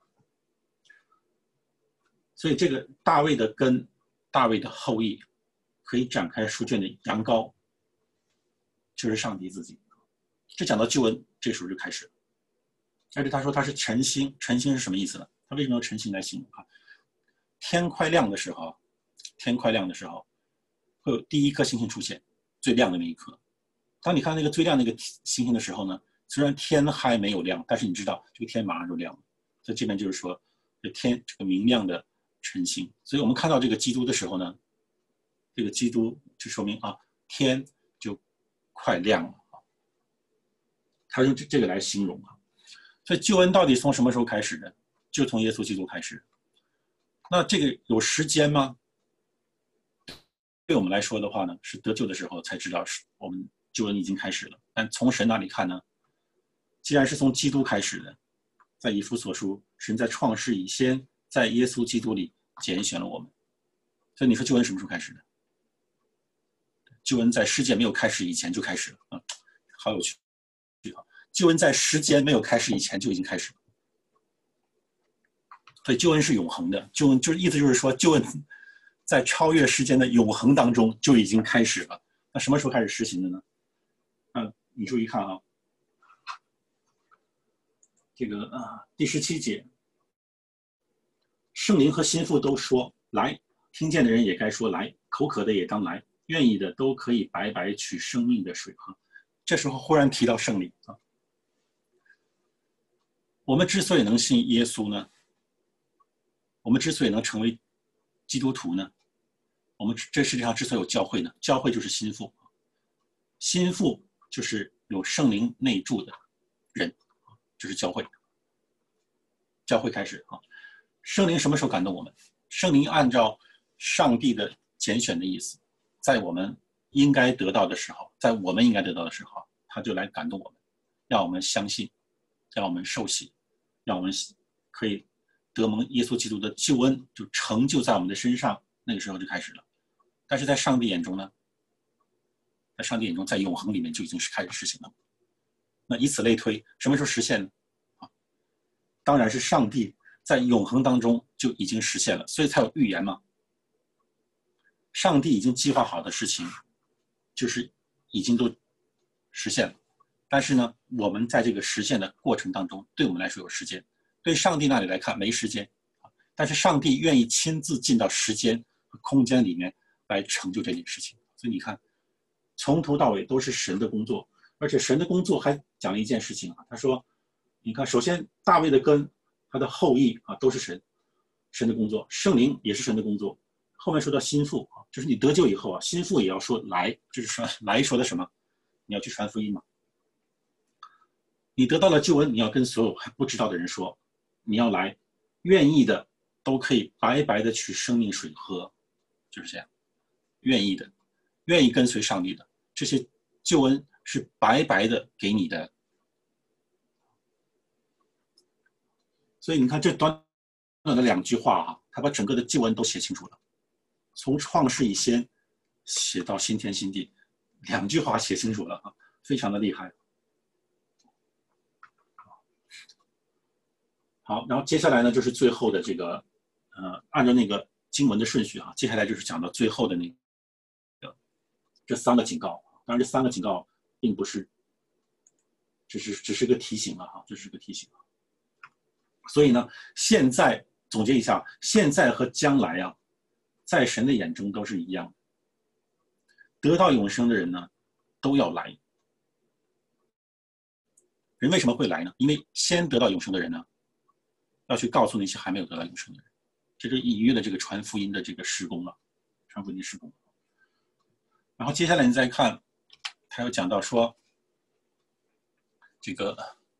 所以这个大卫的根，大卫的后裔，可以展开书卷的羊羔，就是上帝自己。这讲到救恩，这时候就开始了。而且他说他是晨星，晨星是什么意思呢？他为什么用晨星来形容啊？天快亮的时候，天快亮的时候，会有第一颗星星出现，最亮的那一颗。当你看那个最亮那个星星的时候呢，虽然天还没有亮，但是你知道这个天马上就亮了。所以这边就是说，这天这个明亮的晨星。所以我们看到这个基督的时候呢，这个基督就说明啊，天就快亮了。他用这个来形容啊。所以救恩到底从什么时候开始的？就从耶稣基督开始。那这个有时间吗？对我们来说的话呢，是得救的时候才知道是我们救恩已经开始了。但从神那里看呢，既然是从基督开始的，在以弗所书，神在创世以先，在耶稣基督里拣选了我们。所以你说救恩什么时候开始的？救恩在世界没有开始以前就开始了啊，好有趣啊！救恩在时间没有开始以前就已经开始了。所以救恩是永恒的，救恩就是意思就是说，救恩在超越时间的永恒当中就已经开始了。那什么时候开始实行的呢？你注意看啊，这个第17节，圣灵和心腹都说来，听见的人也该说来，口渴的也当来，愿意的都可以白白取生命的水喝。这时候忽然提到圣灵啊，我们之所以能信耶稣呢，我们之所以能成为基督徒呢，我们这世界上之所以有教会呢，教会就是心腹，心腹就是有圣灵内住的人，就是教会。教会开始啊，圣灵什么时候感动我们？圣灵按照上帝的拣选的意思，在我们应该得到的时候，在我们应该得到的时候，他就来感动我们，让我们相信，让我们受洗，让我们可以得蒙耶稣基督的救恩，就成就在我们的身上。那个时候就开始了。但是在上帝眼中呢，在上帝眼中，在永恒里面就已经是开始实行了。那以此类推，什么时候实现呢？当然是上帝在永恒当中就已经实现了，所以才有预言嘛。上帝已经计划好的事情，就是已经都实现了。但是呢，我们在这个实现的过程当中，对我们来说有时间，对上帝那里来看没时间。但是上帝愿意亲自进到时间和空间里面来成就这件事情。所以你看，从头到尾都是神的工作，而且神的工作还讲了一件事情啊，他说，你看，首先大卫的根，他的后裔啊，都是神的工作，圣灵也是神的工作。后面说到心腹啊，就是你得救以后啊，心腹也要说来，就是说来说的什么？你要去传福音嘛。你得到了救恩，你要跟所有还不知道的人说，你要来，愿意的都可以白白的取生命水喝，就是这样。愿意的，愿意跟随上帝的，这些救恩是白白的给你的。所以你看这短短的2句话啊，他把整个的救恩都写清楚了，从创世以先写到新天新地，2句话写清楚了啊，非常的厉害。好，然后接下来呢就是最后的这个按照那个经文的顺序啊，接下来就是讲到最后的那个这3个警告。当然这3个警告并不是只是个提醒了哈，这是个提醒。所以呢，现在总结一下，现在和将来啊，在神的眼中都是一样的。得到永生的人呢，都要来。人为什么会来呢？因为先得到永生的人呢，要去告诉那些还没有得到永生的人，这就隐喻了这个传福音的这个事工了，传福音的事工。然后接下来你再看，他又讲到说，这个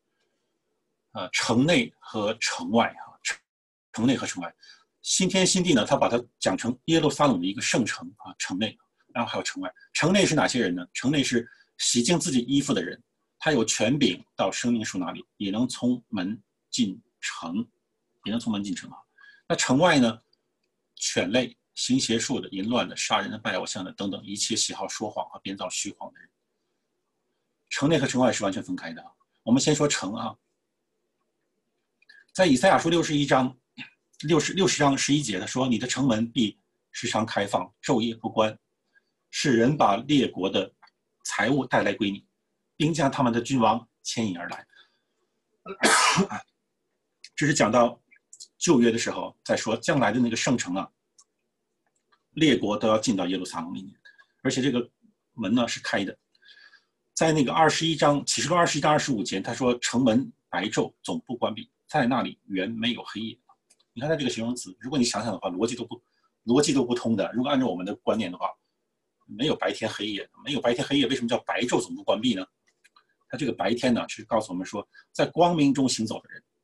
城内和城外啊，城内和城外，新天新地呢，他把它讲成耶路撒冷的一个圣城啊，城内，然后还有城外。城内是哪些人呢？城内是洗净自己衣服的人，他有权柄到生命树那里，也能从门进城，也能从门进城啊。那城外呢，犬类、行邪术的、淫乱的、杀人的、拜偶像的等等一切喜好说谎和编造虚谎的人。城内和城外是完全分开的。 我们先说城啊，在以赛亚书60章11节，他说：“你的城门必时常开放，昼夜不关，使人把列国的财物带来归你，并将他们的君王牵引而来。”这是讲到旧约的时候，在说将来的那个圣城啊，列国都要进到耶路撒冷里面，而且这个门呢是开的。在那个启示录21章25节，他说城门白昼总不关闭，在那里原没有黑夜。你看他这个形容词，如果你想想的话，逻辑都不通的。如果按照我们的观念的话，没有白天黑夜，没有白天黑夜，为什么叫白昼总不关闭呢？他这个白天呢，是告诉我们说，在光明中行走的人，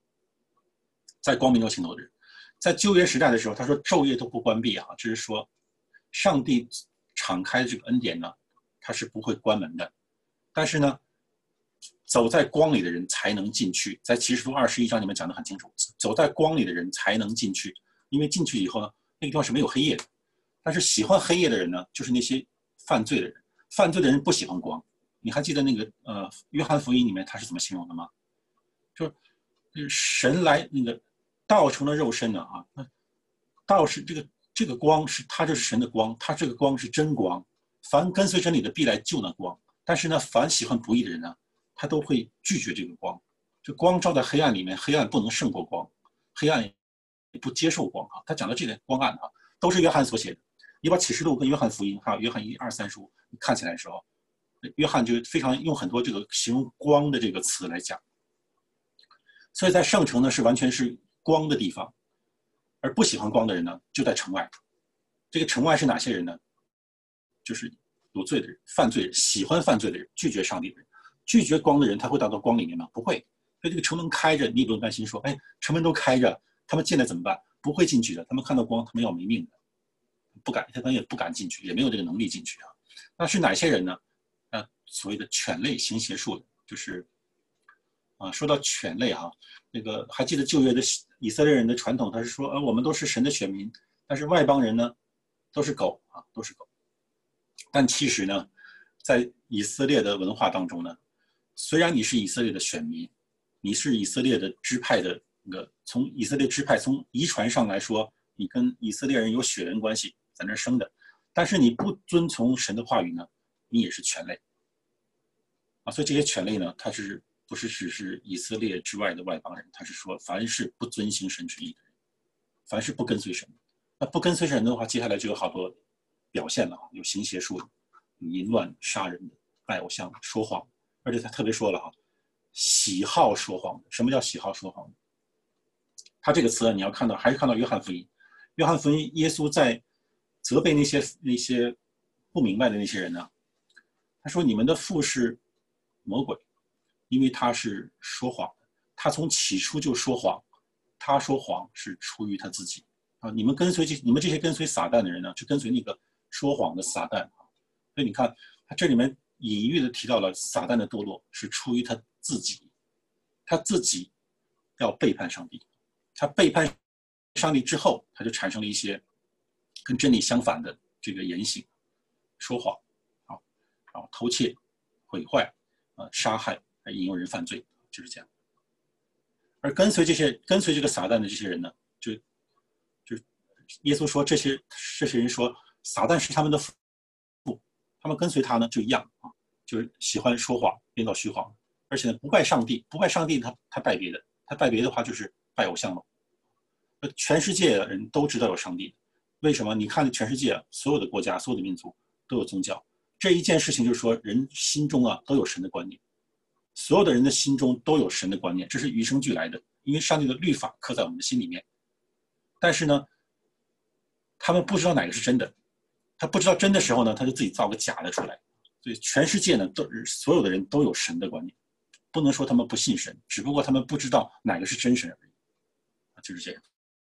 在旧约时代的时候，他说昼夜都不关闭啊，这是说上帝敞开的这个恩典呢，他是不会关门的。但是呢，走在光里的人才能进去，在启示录21章里面讲得很清楚，走在光里的人才能进去，因为进去以后呢，那个地方是没有黑夜的。但是喜欢黑夜的人呢，就是那些犯罪的人，犯罪的人不喜欢光。你还记得那个约翰福音里面他是怎么形容的吗？就是神来那个道成了肉身的啊，道是这个光是它就是神的光，它这个光是真光，凡跟随真理的必来救那光。但是呢，凡喜欢不义的人呢，他都会拒绝这个光。这光照在黑暗里面，黑暗不能胜过光，黑暗也不接受光啊。他讲的这点光暗啊，都是约翰所写的。你把启示录跟约翰福音还有约翰1、2、3、15你看起来的时候，约翰就非常用很多这个形容光的这个词来讲。所以在圣城呢是完全是光的地方，而不喜欢光的人呢就在城外。这个城外是哪些人呢？就是有罪的人、犯罪人、喜欢犯罪的人、拒绝上帝的人。拒绝光的人他会到光里面吗？不会。所以这个城门开着，你不用担心说，哎，城门都开着，他们进来怎么办？不会进去的。他们看到光，他们要没命的，不敢，他们也不敢进去，也没有这个能力进去啊。那是哪些人呢？所谓的犬类行邪术的，就是说到犬类啊，那个还记得旧约的以色列人的传统，他是说，我们都是神的选民，但是外邦人呢都是狗啊，都是狗。但其实呢，在以色列的文化当中呢，虽然你是以色列的选民，你是以色列的支派的从以色列支派从遗传上来说，你跟以色列人有血缘关系，在那生的，但是你不遵从神的话语呢，你也是犬类啊。所以这些犬类呢，它是不是只是以色列之外的外邦人？他是说，凡是不遵行神旨意的人，凡是不跟随神，那不跟随神的话，接下来就有好多表现了，有行邪术的、淫乱、杀人的、拜偶像、说谎，而且他特别说了喜好说谎的。什么叫喜好说谎的？他这个词你要看到，还是看到约翰福音。约翰福音，耶稣在责备那些不明白的那些人呢。他说：“你们的父是魔鬼，因为他是说谎的。他从起初就说谎，他说谎是出于他自己啊。你们这些跟随撒旦的人呢，就跟随那个说谎的撒旦啊。所以你看，他这里面隐喻的提到了撒旦的堕落是出于他自己，他自己要背叛上帝。他背叛上帝之后，他就产生了一些跟真理相反的这个言行，说谎偷窃、毁坏、杀害、引诱人犯罪，就是这样。而跟随这个撒旦的这些人呢，就耶稣说这些人说撒旦是他们的父，他们跟随他呢就一样啊，就是喜欢说谎、编造虚谎，而且呢不拜上帝，他拜别的，他拜别的话就是拜偶像了。全世界的人都知道有上帝，为什么？你看全世界所有的国家、所有的民族都有宗教，这一件事情就是说人心中都有神的观念，所有的人的心中都有神的观念，这是与生俱来的，因为上帝的律法刻在我们的心里面。但是呢，他们不知道哪个是真的，他不知道真的时候呢，他就自己造个假的出来。所以全世界呢，所有的人都有神的观念，不能说他们不信神，只不过他们不知道哪个是真神而已，就是这样。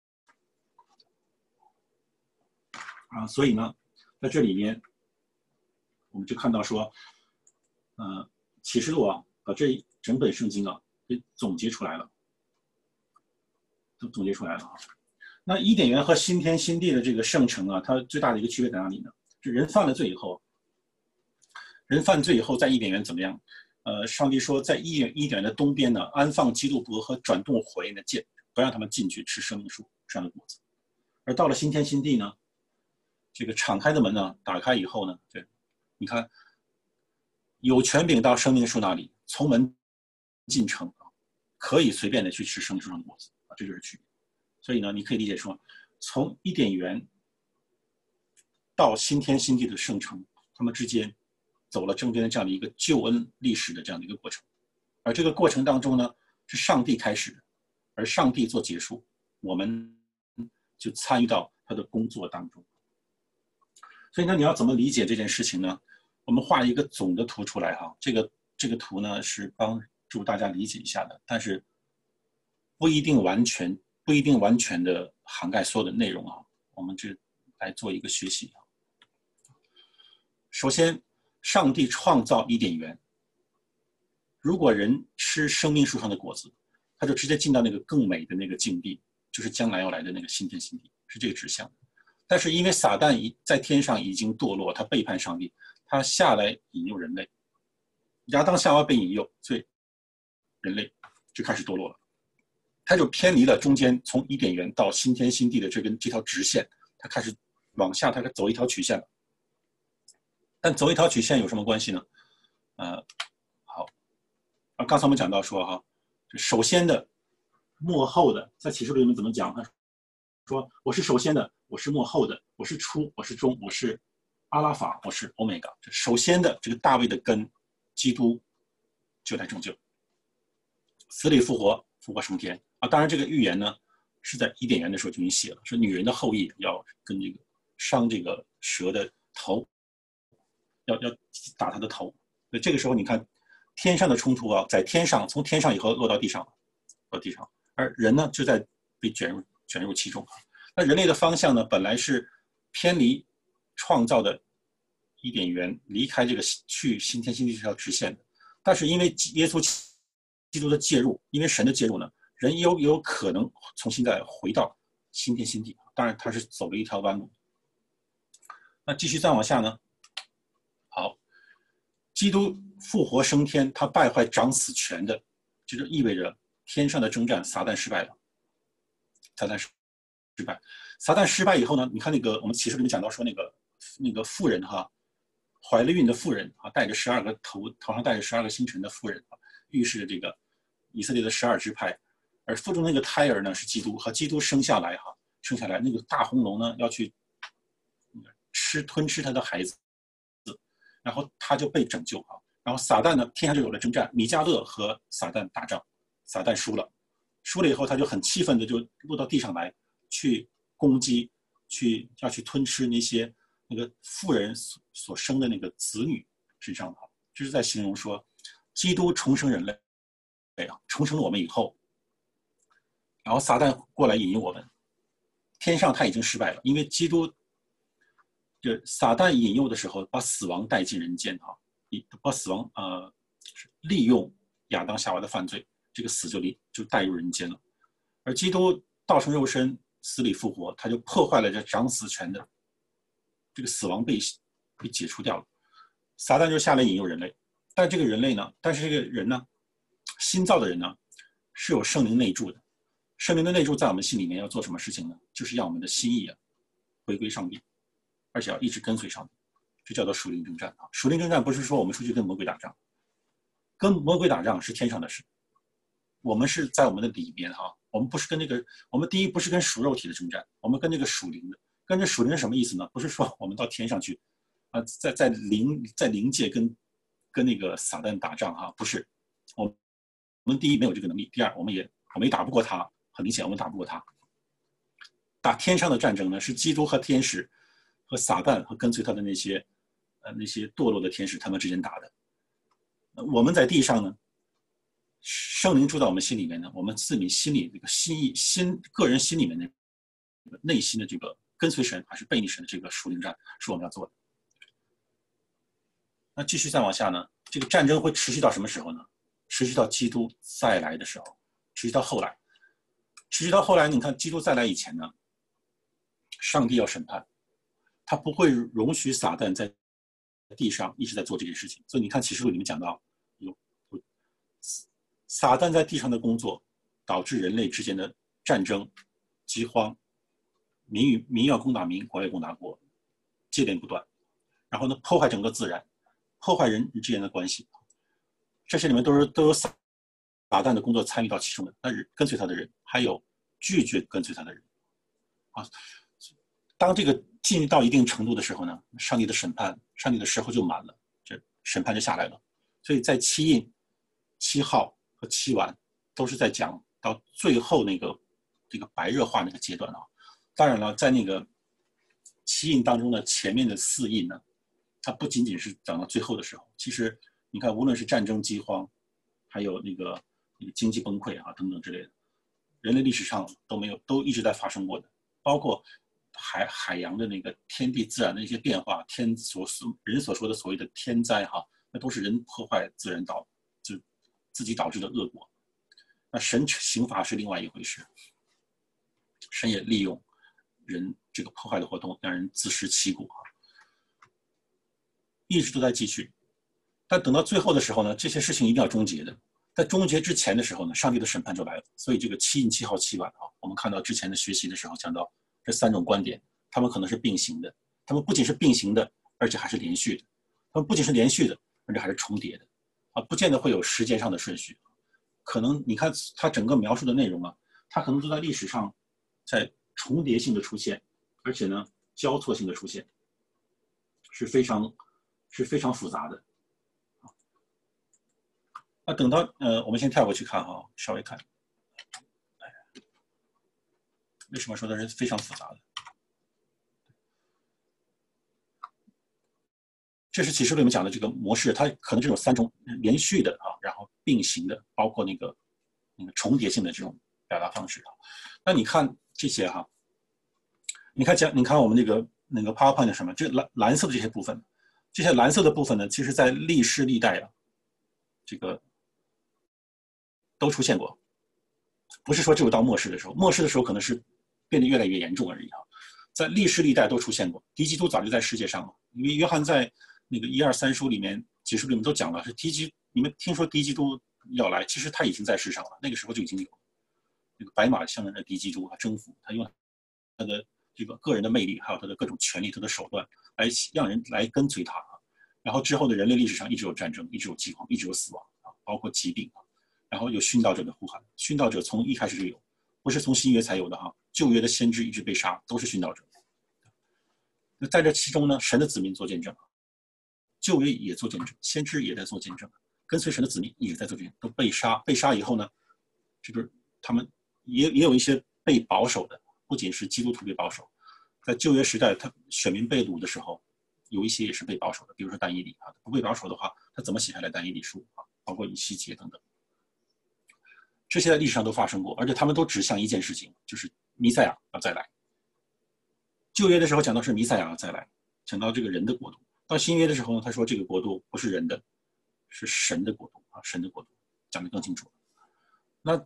所以呢，在这里面，我们就看到说，启示录把这整本圣经给总结出来了，那伊甸园和新天新地的这个圣城它最大的一个区别在哪里呢？是人犯了罪以后，在伊甸园怎么样？ 上帝说在伊甸园的东边呢，安放基路伯和转动火焰的剑，不让他们进去吃生命树上的果子。而到了新天新地呢，这个敞开的门呢，打开以后呢，你看有权柄到生命树那里，从门进城，可以随便的去吃生命树上的果子啊，这就是区别。所以呢，你可以理解说，从伊甸园到新天新地的圣城，他们之间走了中间的这样的一个救恩历史的这样的一个过程。而这个过程当中呢，是上帝开始的，而上帝做结束，我们就参与到他的工作当中。所以呢，你要怎么理解这件事情呢？我们画一个总的图出来哈，这个图呢是帮助大家理解一下的，但是不一定完全的涵盖所有的内容啊。我们这来做一个学习啊。首先，上帝创造伊甸园，如果人吃生命树上的果子，他就直接进到那个更美的那个境地，就是将来要来的那个新天新地，是这个指向。但是因为撒旦在天上已经堕落，他背叛上帝，他下来引诱人类，亚当夏娃被引诱，所以人类就开始堕落了，他就偏离了中间从伊甸园到新天新地的这条直线，他开始往下，他走一条曲线了。但走一条曲线有什么关系呢？好，刚才我们讲到说哈，首先的、末后的，在启示录里面怎么讲？他说我是首先的，我是末后的，我是初，我是中，我是阿拉法，我是欧米伽。首先的这个大卫的根，基督就来拯救，死里复活，复活升天啊！当然，这个预言呢是在伊甸园的时候就已经写了，说女人的后裔要跟这个伤这个蛇的头，要打他的头。所以这个时候你看天上的冲突啊，在天上，从天上以后落到地上，而人呢就在被卷入其中。那人类的方向呢，本来是偏离创造的伊甸园，离开这个去新天新地这条直线的。但是因为耶稣基督的介入，因为神的介入呢，人也有可能重新再回到新天新地。当然他是走了一条弯路。那继续再往下呢，好，基督复活升天，他败坏掌死权的，这就意味着天上的征战，撒旦失败了。撒旦失败以后呢，你看那个我们启示里面讲到说那个妇人哈，怀了孕的妇人啊，带着12个头上带着12个星辰的妇人啊，预示着这个以色列的12支派，而腹中那个胎儿呢是基督，和基督生下来那个大红龙呢要去吞吃他的孩子，然后他就被拯救啊。然后撒旦呢，天上就有了征战，米迦勒和撒旦打仗，撒旦输了以后，他就很气愤的就落到地上来，去攻击，要去吞吃那个妇人所生的那个子女身上的，这是在形容说，基督重生人类啊，重生了我们以后，然后撒旦过来引诱我们，天上他已经失败了，因为基督，撒旦引诱的时候，把死亡带进人间啊，把死亡利用亚当夏娃的犯罪，这个死就带入人间了，而基督道成肉身，死里复活，他就破坏了这掌死权的这个死亡被解除掉了，撒旦就下来引诱人类，但这个人呢，新造的人呢，是有圣灵内住的，圣灵的内住在我们心里面要做什么事情呢？就是让我们的心意回归上帝，而且要一直跟随上帝，这叫做属灵征战啊！属灵征战不是说我们出去跟魔鬼打仗，跟魔鬼打仗是天上的事，我们是在我们的里面哈，我们不是跟我们第一不是跟属肉体的征战，我们跟这个属灵的，跟这属灵是什么意思呢？不是说我们到天上去在灵界跟那个撒旦打仗哈，不是，我们第一没有这个能力，第二我们也打不过他，很明显我们打不过他。打天上的战争呢，是基督和天使和撒旦和跟随他的那些堕落的天使他们之间打的。我们在地上呢，圣灵住在我们心里面呢，我们自己心里这个个人心里面的内心的这个跟随神还是背逆神的这个属灵战是我们要做的。那继续再往下呢，这个战争会持续到什么时候呢？持续到基督再来的时候，持续到后来，你看基督再来以前呢，上帝要审判，他不会容许撒旦在地上一直在做这件事情。所以你看启示录里面讲到，有撒旦在地上的工作，导致人类之间的战争、饥荒，民要攻打民，国要攻打国，接连不断。然后呢，破坏整个自然，破坏人之间的关系，这些里面都有撒旦的工作参与到其中的。那跟随他的人，还有拒绝跟随他的人，啊，当这个进入到一定程度的时候呢，上帝的审判，上帝的时候就满了，这审判就下来了。所以在七印、七号和七晚都是在讲到最后这个白热化那个阶段啊。当然了，在那个七印当中呢，前面的四印呢，它不仅仅是讲到最后的时候，其实你看，无论是战争、饥荒，还有那个经济崩溃啊等等之类的，人类历史上都一直在发生过的，包括海洋的那个天地自然的一些变化，人所说的所谓的天灾哈，那都是人破坏自然就自己导致的恶果。那神刑罚是另外一回事，神也利用人这个破坏的活动，让人自食其果，一直都在继续。但等到最后的时候呢，这些事情一定要终结的。在终结之前的时候呢，上帝的审判就来了。所以这个七印、七号、七晚啊，我们看到之前的学习的时候讲到这三种观点，他们可能是并行的，他们不仅是并行的，而且还是连续的。他们不仅是连续的，而且还是重叠的啊，不见得会有时间上的顺序。可能你看它整个描述的内容啊，它可能都在历史上在重叠性的出现，而且呢交错性的出现，是非常复杂的。那等到我们先跳过去看哈，稍微看，为什么说它是非常复杂的？这是启示录里面讲的这个模式，它可能这种三种连续的啊，然后并行的，包括那个重叠性的这种表达方式啊。那你看这些哈，你看我们那个 PowerPoint 什么，这蓝色的这些部分，这些蓝色的部分呢，其实在历世历代啊，这个都出现过，不是说只有到末世的时候，末世的时候可能是变得越来越严重而已啊。在历世历代都出现过，敌基督早就在世界上了。因为约翰在那个1、2、3书里面、启示录里面都讲了，是你们听说敌基督要来，其实他已经在世上了，那个时候就已经有那个白马象征的敌基督啊，征服他，用他的这个个人的魅力，还有他的各种权力、他的手段，来让人来跟随他。然后之后的人类历史上一直有战争，一直有饥荒，一直有死亡啊，包括疾病啊，然后有殉道者的呼喊，殉道者从一开始就有，不是从新约才有的哈，旧约的先知一直被杀，都是殉道者。那在这其中呢，神的子民做见证，旧约也做见证，先知也在做见证，跟随神的子民一直在做见证，都被杀。被杀以后呢，这个他们也有一些被保守的，不仅是基督徒被保守，在旧约时代，他选民被掳的时候，有一些也是被保守的，比如说但以理啊，不被保守的话，他怎么写下来但以理书啊？包括以西结等等，这些在历史上都发生过，而且他们都指向一件事情，就是弥赛亚要再来。旧约的时候讲到是弥赛亚要再来，讲到这个人的国度；到新约的时候呢，他说这个国度不是人的，是神的国度啊，神的国度，讲得更清楚。那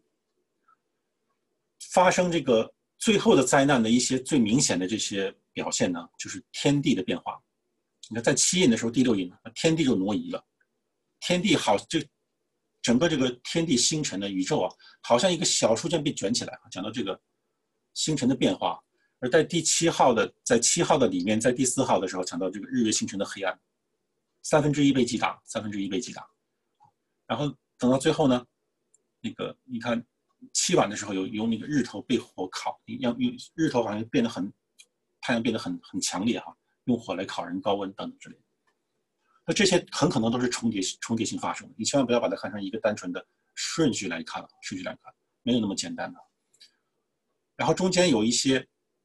发生这个最后的灾难的一些最明显的这些表现呢，就是天地的变化。你看，在七印的时候，第6印，天地就挪移了，天地整个这个天地星辰的宇宙啊，好像一个小书卷被卷起来啊。讲到这个星辰的变化，而在7号的里面，在第4号的时候讲到这个日月星辰的黑暗，1/3被击打，1/3被击打。然后等到最后呢，那个你看7晚的时候有那个日头被火烤，用日头好像太阳变得很强烈哈，用火来烤人高温等等之类的。那这些很可能都是重叠性发生的，你千万不要把它看成一个单纯的顺序来看，没有那么简单的。然后中间有一些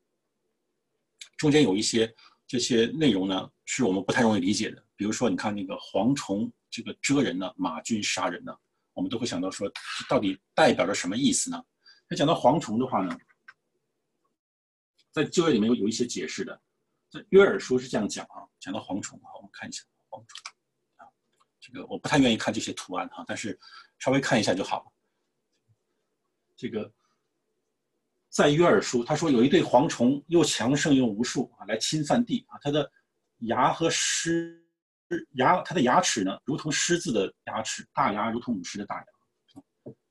这些内容呢，是我们不太容易理解的。比如说，你看那个蝗虫这个蛰人呢，马军杀人呢，我们都会想到说，到底代表着什么意思呢？那讲到蝗虫的话呢，在旧约里面有一些解释的。在约珥书是这样讲啊，讲到蝗虫啊，我们看一下蝗虫啊，这个我不太愿意看这些图案哈，但是稍微看一下就好了。这个在约珥书，他说有一对蝗虫又强盛又无数啊，来侵犯地啊，它的它的牙齿呢，如同狮子的牙齿，大牙如同母狮的大牙，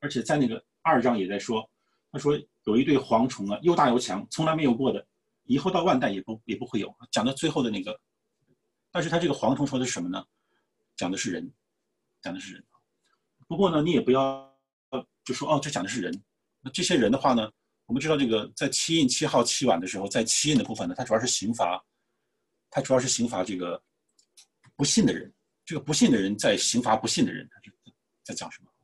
而且在那个2章也在说，他说有一对蝗虫啊，又大又强，从来没有过的，以后到万代也不会有。讲到最后的那个，但是他这个蝗虫说的是什么呢？讲的是人，讲的是人。不过呢，你也不要就说哦，这讲的是人。那这些人的话呢，我们知道这个在7印7号7晚的时候，在7印的部分呢，它主要是刑罚，这个不信的人。这个不信的人在刑罚不信的人，他是在讲什么？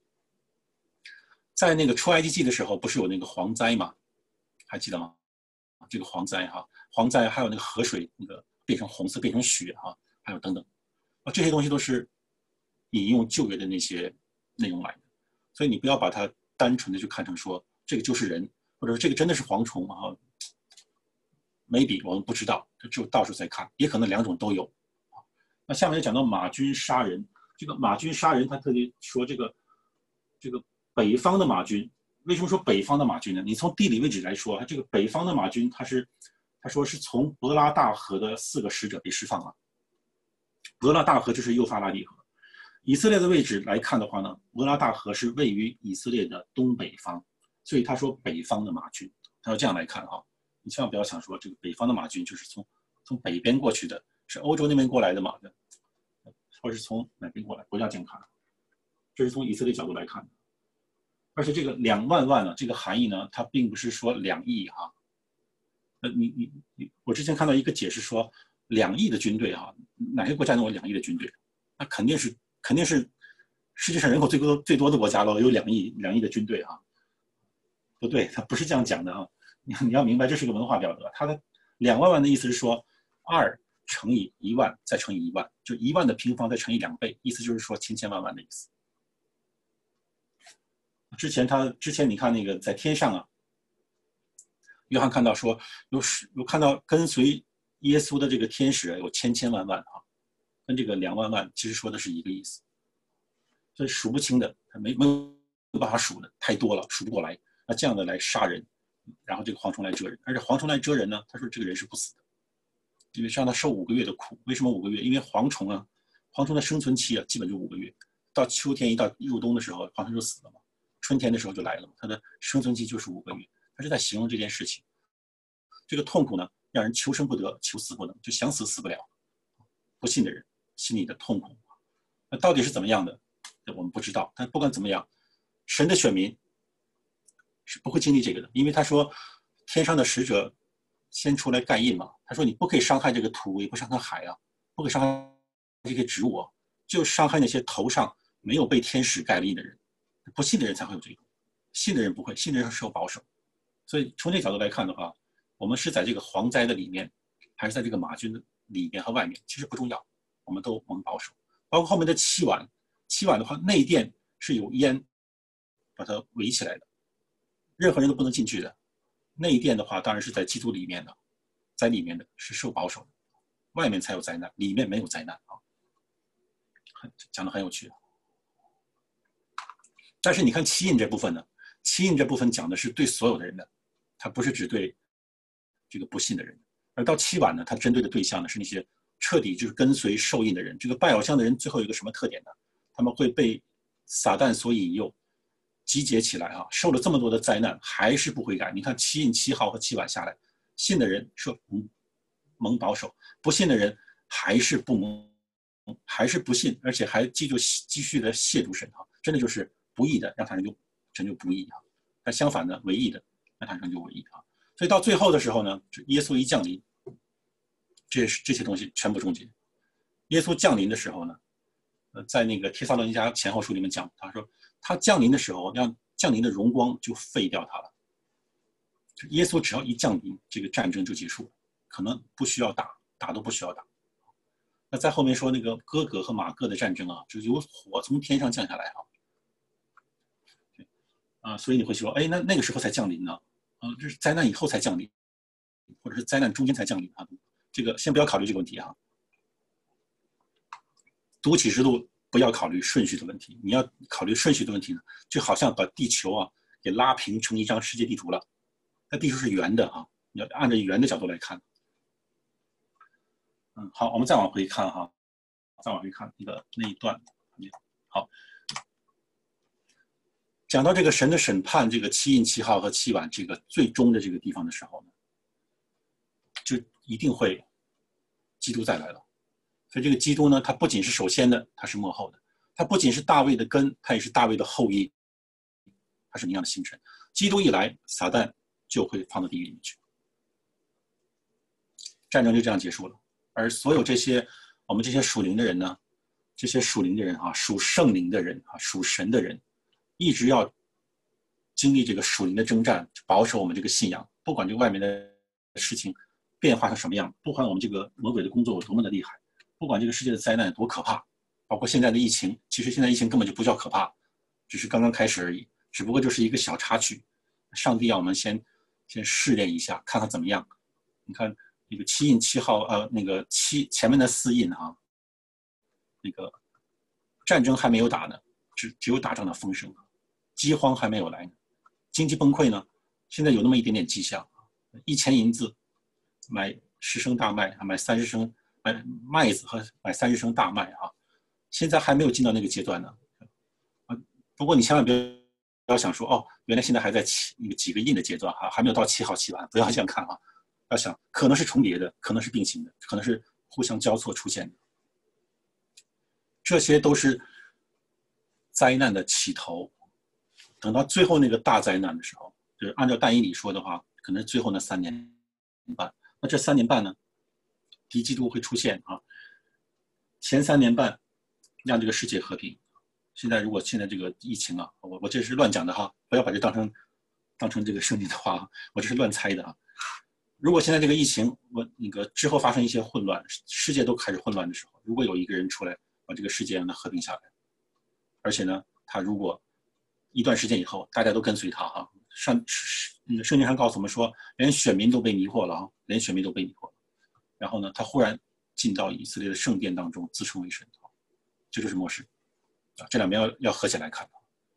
在那个出埃及记的时候，不是有那个蝗灾吗？还记得吗？这个蝗灾哈，蝗灾还有那个河水那个变成红色变成血哈，还有等等，这些东西都是引用旧约的那些内容来的，所以你不要把它单纯的就看成说这个就是人，或者说这个真的是蝗虫啊 ，maybe 我们不知道，这只有到时候再看，也可能2种都有。那下面就讲到马军杀人，这个马军杀人，他特别说这个北方的马军，为什么说北方的马军呢？你从地理位置来说，这个北方的马军，他说是从伯拉大河的4个使者被释放了。伯拉大河就是幼发拉底河。以色列的位置来看的话呢，伯拉大河是位于以色列的东北方，所以他说北方的马军，他要这样来看哈，你千万不要想说这个北方的马军就是从北边过去的，是欧洲那边过来的马的，或者是从哪边过来，不要这样看，这是从以色列角度来看的。而且这个2万万呢，这个含义呢，它并不是说2亿哈。我之前看到一个解释说，2亿的军队哈，哪个国家能有2亿的军队？那肯定是世界上人口最多的国家了，有2亿的军队哈。不对，它不是这样讲的啊。你要明白，这是个文化表达。它的2万万的意思是说，2乘以1万再乘以1万，就1万的平方再乘以2倍，意思就是说千千万万的意思。之前你看那个在天上啊，约翰看到说有看到跟随耶稣的这个天使有千千万万啊，跟这个2万万其实说的是一个意思，所以数不清的，没有办法数的，太多了，数不过来。那这样的来杀人，然后这个蝗虫来蛰人，而且蝗虫来蛰人呢，他说这个人是不死的，因为让他受5个月的苦。为什么5个月？因为蝗虫的生存期啊，基本就5个月。到秋天一到入冬的时候，蝗虫就死了嘛。春天的时候就来了，它的生存期就是5个月。他是在形容这件事情，这个痛苦呢，让人求生不得，求死不能，就想死死不了。不信的人心里的痛苦，那到底是怎么样的，我们不知道。但不管怎么样，神的选民是不会经历这个的，因为他说天上的使者先出来盖印嘛，他说你不可以伤害这个土，也不伤害海啊，不可以伤害这些植物，就伤害那些头上没有被天使盖了印的人。不信的人才会有这个，信的人不会，信的人受保守。所以从这个角度来看的话，我们是在这个蝗灾的里面，还是在这个马军的里面和外面，其实不重要，我们都蒙保守。包括后面的7晚的话，内殿是有烟把它围起来的，任何人都不能进去的。内殿的话，当然是在基督里面的，在里面的是受保守的，外面才有灾难，里面没有灾难啊。讲的很有趣。但是你看7印这部分呢，7印这部分讲的是对所有的人的，它不是只对这个不信的人。而到7晚呢，它针对的对象呢是那些彻底就是跟随受印的人。这个拜偶像的人最后有一个什么特点呢？他们会被撒旦所引诱，集结起来啊，受了这么多的灾难还是不悔改。你看7印7号和7晚下来，信的人说蒙保守，不信的人还是不蒙，还是不信，而且还继续的亵渎神啊，真的就是不义的让他人就不义啊，但相反的，为义的让他人就为义啊。所以到最后的时候呢，耶稣一降临，这些东西全部终结。耶稣降临的时候呢，在那个帖撒罗尼迦前后书里面讲，他说他降临的时候，让降临的荣光就废掉他了。耶稣只要一降临，这个战争就结束了，可能不需要打都不需要打。那在后面说那个哥哥和马各的战争啊，就有火从天上降下来所以你会说，哎，那个时候才降临呢？这是灾难以后才降临，或者是灾难中间才降临啊？这个先不要考虑这个问题啊。读启示录不要考虑顺序的问题，你要考虑顺序的问题呢，就好像把地球啊给拉平成一张世界地图了。那地球是圆的啊，你要按照圆的角度来看。好，我们再往回看哈，再往回看那一段。好， 讲到这个神的审判，这个七印、七号和七碗这个最终的这个地方的时候呢，就一定会基督再来了。所以这个基督呢，他不仅是首先的，他是末后的，他不仅是大卫的根，他也是大卫的后裔，他是明亮的星辰。基督一来，撒旦就会放到地狱里面去，战争就这样结束了。而所有这些我们这些属灵的人呢，这些属灵的人啊，属圣灵的人啊，属神的人，一直要经历这个属灵的征战，保守我们这个信仰。不管这个外面的事情变化成什么样，不管我们这个魔鬼的工作有多么的厉害，不管这个世界的灾难有多可怕，包括现在的疫情，其实现在疫情根本就不叫可怕，只是刚刚开始而已，只不过就是一个小插曲。上帝要我们先试炼一下，看看怎么样。你看那个七印七号，那个前面的四印啊，那个战争还没有打呢，只有打仗的风声，饥荒还没有来呢，经济崩溃呢，现在有那么一点点迹象。1000银子买10升大麦，买30升买麦子和买30升大麦啊，现在还没有进到那个阶段呢。不过你千万不要想说哦，原来现在还在几个印的阶段哈，还没有到7号7晚，不要这样看啊。要想可能是重叠的，可能是并行的，可能是互相交错出现的，这些都是灾难的起头。等到最后那个大灾难的时候，就是按照但以理说的话，可能是最后那3年半。那这3年半呢，敌基督会出现啊。前3年半让这个世界和平。现在如果现在这个疫情啊，我这是乱讲的哈，不要把这当成这个圣经的话，我这是乱猜的啊。如果现在这个疫情那个之后发生一些混乱，世界都开始混乱的时候，如果有一个人出来把这个世界让它和平下来，而且呢，他如果一段时间以后大家都跟随他哈，圣经上告诉我们说，连选民都被迷惑了啊，连选民都被迷惑了。然后呢，他忽然进到以色列的圣殿当中，自称为神，这就是末世啊。这两边要合起来看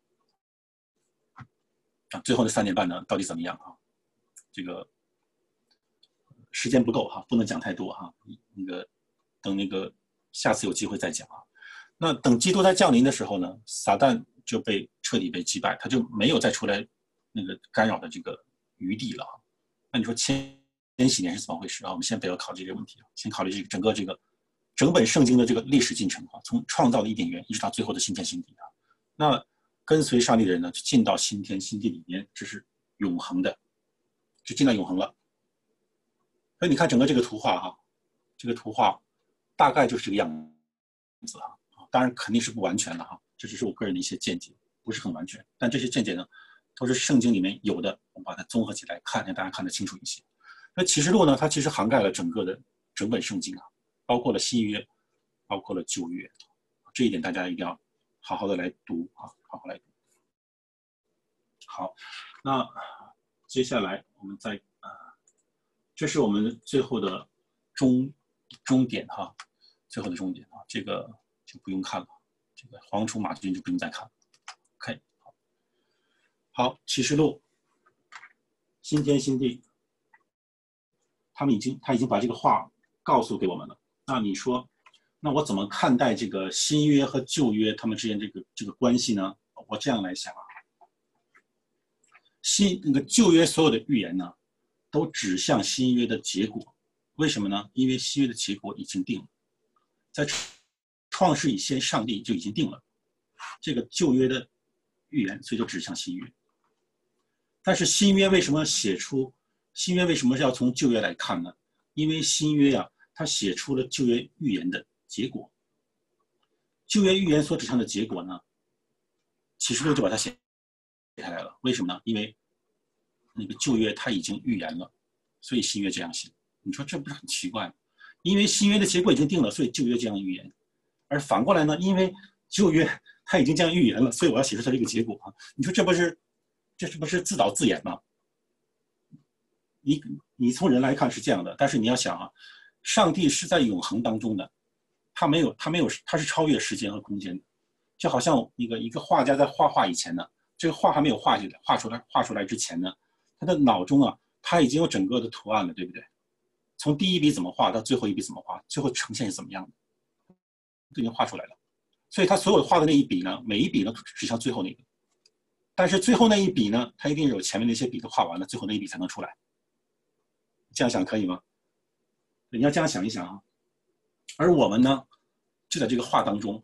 啊。最后的3年半呢，到底怎么样啊？这个时间不够哈，不能讲太多哈。等那个下次有机会再讲啊。那等基督在降临的时候呢，撒旦就彻底被击败，他就没有再出来那个干扰的这个余地了。那你说千禧年是怎么回事啊？我们先不要考虑这个问题，先考虑这个整本圣经的这个历史进程啊，从创造的伊甸园一直到最后的新天新地啊。那跟随上帝的人呢，就进到新天新地里面，这是永恒的，就进到永恒了。所以你看整个这个图画哈，这个图画大概就是这个样子啊。当然肯定是不完全了哈，这只是我个人的一些见解，不是很完全。但这些见解呢，都是圣经里面有的，我们把它综合起来看，让大家看得清楚一些。那启示录呢，它其实涵盖了整本圣经啊，包括了新约，包括了旧约，这一点大家一定要好好的来读啊，好好来读。好，那接下来我们再这是我们最后的终点哈，最后的终点啊，这个就不用看了，这个黄出马军就不用再看了。OK， 好，启示录，新天新地，他已经把这个话告诉给我们了。那你说，那我怎么看待这个新约和旧约他们之间这个关系呢？我这样来想啊，那个旧约所有的预言呢，都指向新约的结果。为什么呢？因为新约的结果已经定了，在创世以前，上帝就已经定了这个旧约的预言，所以就指向新约。但是新约为什么要从旧约来看呢？因为新约啊，它写出了旧约预言的结果。旧约预言所指向的结果呢，启示录就把它写下来了。为什么呢？因为那个旧约它已经预言了，所以新约这样写。你说这不是很奇怪吗？因为新约的结果已经定了，所以旧约这样预言。而反过来呢，因为旧约它已经这样预言了，所以我要写出它这个结果啊。你说这不是自导自演吗？你从人来看是这样的，但是你要想啊，上帝是在永恒当中的，他是超越时间和空间的。就好像一个画家在画画以前呢，这个画还没有画出来之前呢，他的脑中啊，他已经有整个的图案了，对不对？从第一笔怎么画到最后一笔怎么画，最后呈现是怎么样的，都已经画出来了。所以他所有画的那一笔呢，每一笔呢指向最后那个。 但是最后那一笔呢，它一定有前面那些笔都画完了，最后那一笔才能出来。这样想可以吗？你要这样想一想啊。而我们呢，就在这个画当中，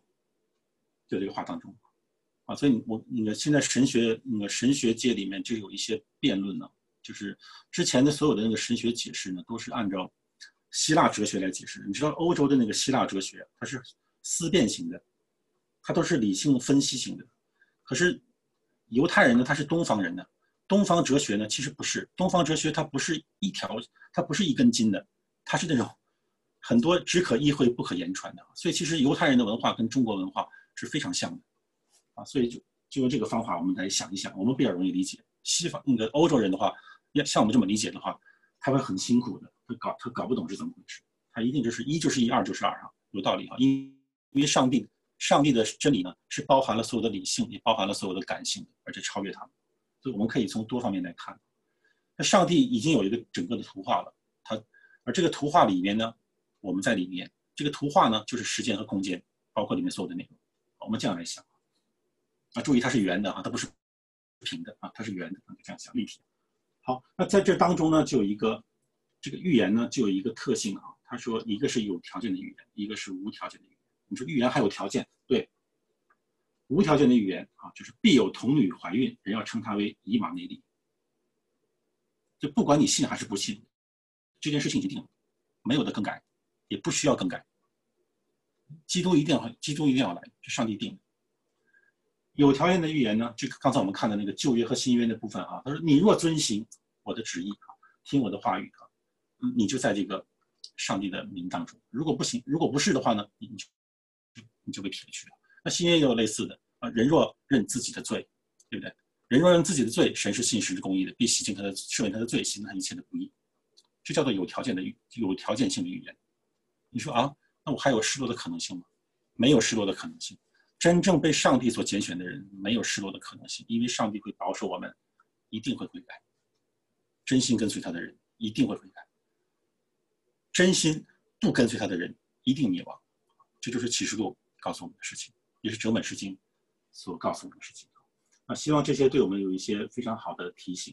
所以现在神学界里面就有一些辩论呢，就是之前的所有的那个神学解释呢，都是按照希腊哲学来解释。你知道欧洲的那个希腊哲学，它是思辨型的，它都是理性分析型的。可是犹太人呢，他是东方人呢，东方哲学呢其实不是，东方哲学它不是一根筋的，它是那种很多只可意会不可言传的。所以其实犹太人的文化跟中国文化是非常像的所以就用这个方法我们来想一想，我们比较容易理解。西方那个欧洲人的话，像我们这么理解的话，他会很辛苦的，他搞不懂是怎么回事，他一定就是一就是一，二就是二有道理因为上帝的真理呢是包含了所有的理性，也包含了所有的感性的，而且超越它们。所以我们可以从多方面来看。那上帝已经有一个整个的图画了，而这个图画里面呢，我们在里面，这个图画呢就是时间和空间，包括里面所有的内容。我们这样来想注意它是圆的它不是平的它是圆的这样想立体。好，那在这当中呢，就有一个这个预言呢，就有一个特性他说一个是有条件的预言，一个是无条件的预言。你说预言还有条件，对，无条件的预言就是必有童女怀孕，人要称它为以马内利。就不管你信还是不信，这件事情已经定了，没有的更改，也不需要更改。基督一定要来，是上帝定的。有条件的预言呢，这个刚才我们看的那个旧约和新约的部分他说你若遵行我的旨意听我的话语你就在这个上帝的名当中。如果不行，如果不是的话呢，你就被撇去了。那新约也有类似的人若认自己的罪，对不对？人若认自己的罪，神是信实之公义的，必洗净他的赦免他的罪，洗净他一切的不义。这叫做有条件性的预言。你说那我还有失落的可能性吗？没有失落的可能性。真正被上帝所拣选的人没有失落的可能性，因为上帝会保守我们，一定会悔改。真心跟随他的人一定会悔改，真心不跟随他的人一定灭亡。这就是启示录告诉我们的事情，也是整本诗经所告诉我们的事情。希望这些对我们有一些非常好的提醒。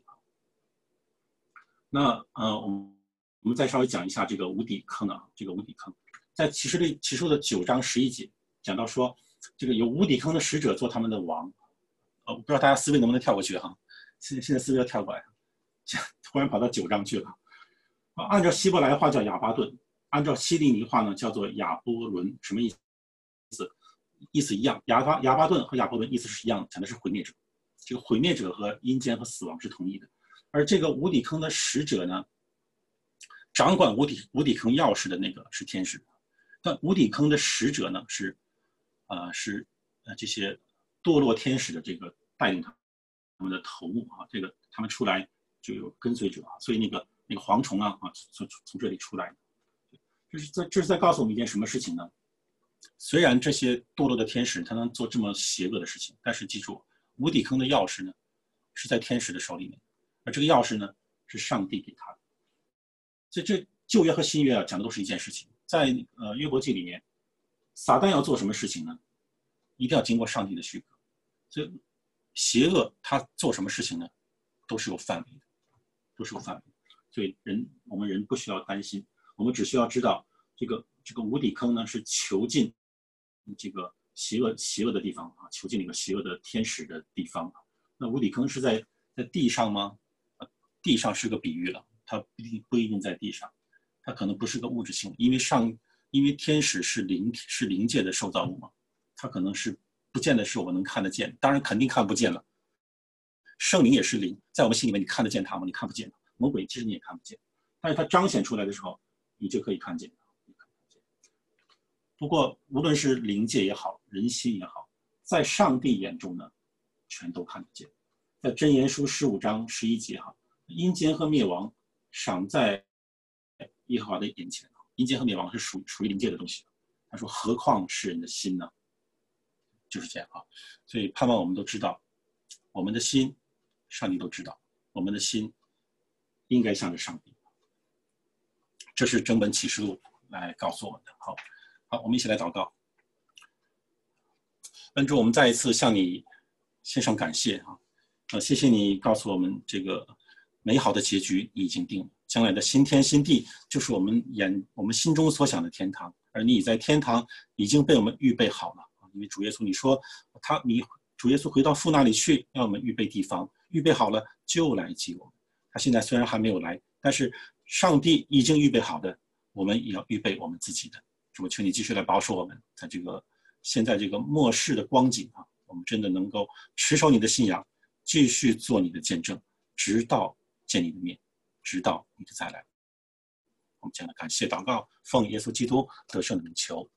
那我们再稍微讲一下这个无底坑这个无底坑，在启示录的9章11节讲到说，这个有无底坑的使者做他们的王。我不知道大家思维能不能跳过去现在思维要跳过来，突然跑到9章去了。按照希伯来话叫亚巴顿，按照希利尼话呢叫做亚波伦。什么意思？意思一样，亚巴顿和亚波伦意思是一样的，讲的是毁灭者。这个毁灭者和阴间和死亡是同义的。而这个无底坑的使者呢，掌管无底坑钥匙的那个是天使，但无底坑的使者呢是这些堕落天使的这个带领他们的头目这个他们出来就有跟随者所以那个蝗虫从这里出来的。这是在告诉我们一件什么事情呢？虽然这些堕落的天使他能做这么邪恶的事情，但是记住，无底坑的钥匙呢是在天使的手里面，而这个钥匙呢是上帝给他的。所以这旧约和新约讲的都是一件事情。在约伯记里面，撒旦要做什么事情呢？一定要经过上帝的许可。所以邪恶他做什么事情呢，都是有范围的，所以我们人不需要担心，我们只需要知道这个无底坑呢是囚禁这个邪恶的地方囚禁那个邪恶的天使的地方。那无底坑是在地上吗？地上是个比喻了，它不一定在地上，它可能不是个物质性，因为天使是灵界的受造物嘛，它可能是不见得是我们能看得见，当然肯定看不见了。圣灵也是灵，在我们心里面你看得见它吗？你看不见。魔鬼其实你也看不见，但是它彰显出来的时候，你就可以看见。不过无论是灵界也好，人心也好，在上帝眼中呢，全都看得见。在箴言书15章11节阴间和灭亡赏在耶和华的眼前。阴间和灭亡是属于灵界的东西。他说何况是人的心呢？就是这样所以盼望我们都知道，我们的心上帝都知道，我们的心应该向着上帝。这是整本启示录来告诉我们的。好，我们一起来祷告。恩主，我们再一次向你献上感谢谢谢你告诉我们这个美好的结局已经定了，将来的新天新地就是我们心中所想的天堂，而你在天堂已经被我们预备好了。因为主耶稣你说主耶稣回到父那里去，让我们预备地方，预备好了就来接我们。他现在虽然还没有来，但是上帝已经预备好的，我们也要预备我们自己的。主，求你继续来保守我们，在现在这个末世的光景啊，我们真的能够持守你的信仰，继续做你的见证，直到见你的面，直到你的再来。我们将来感谢祷告，奉耶稣基督得胜的名求。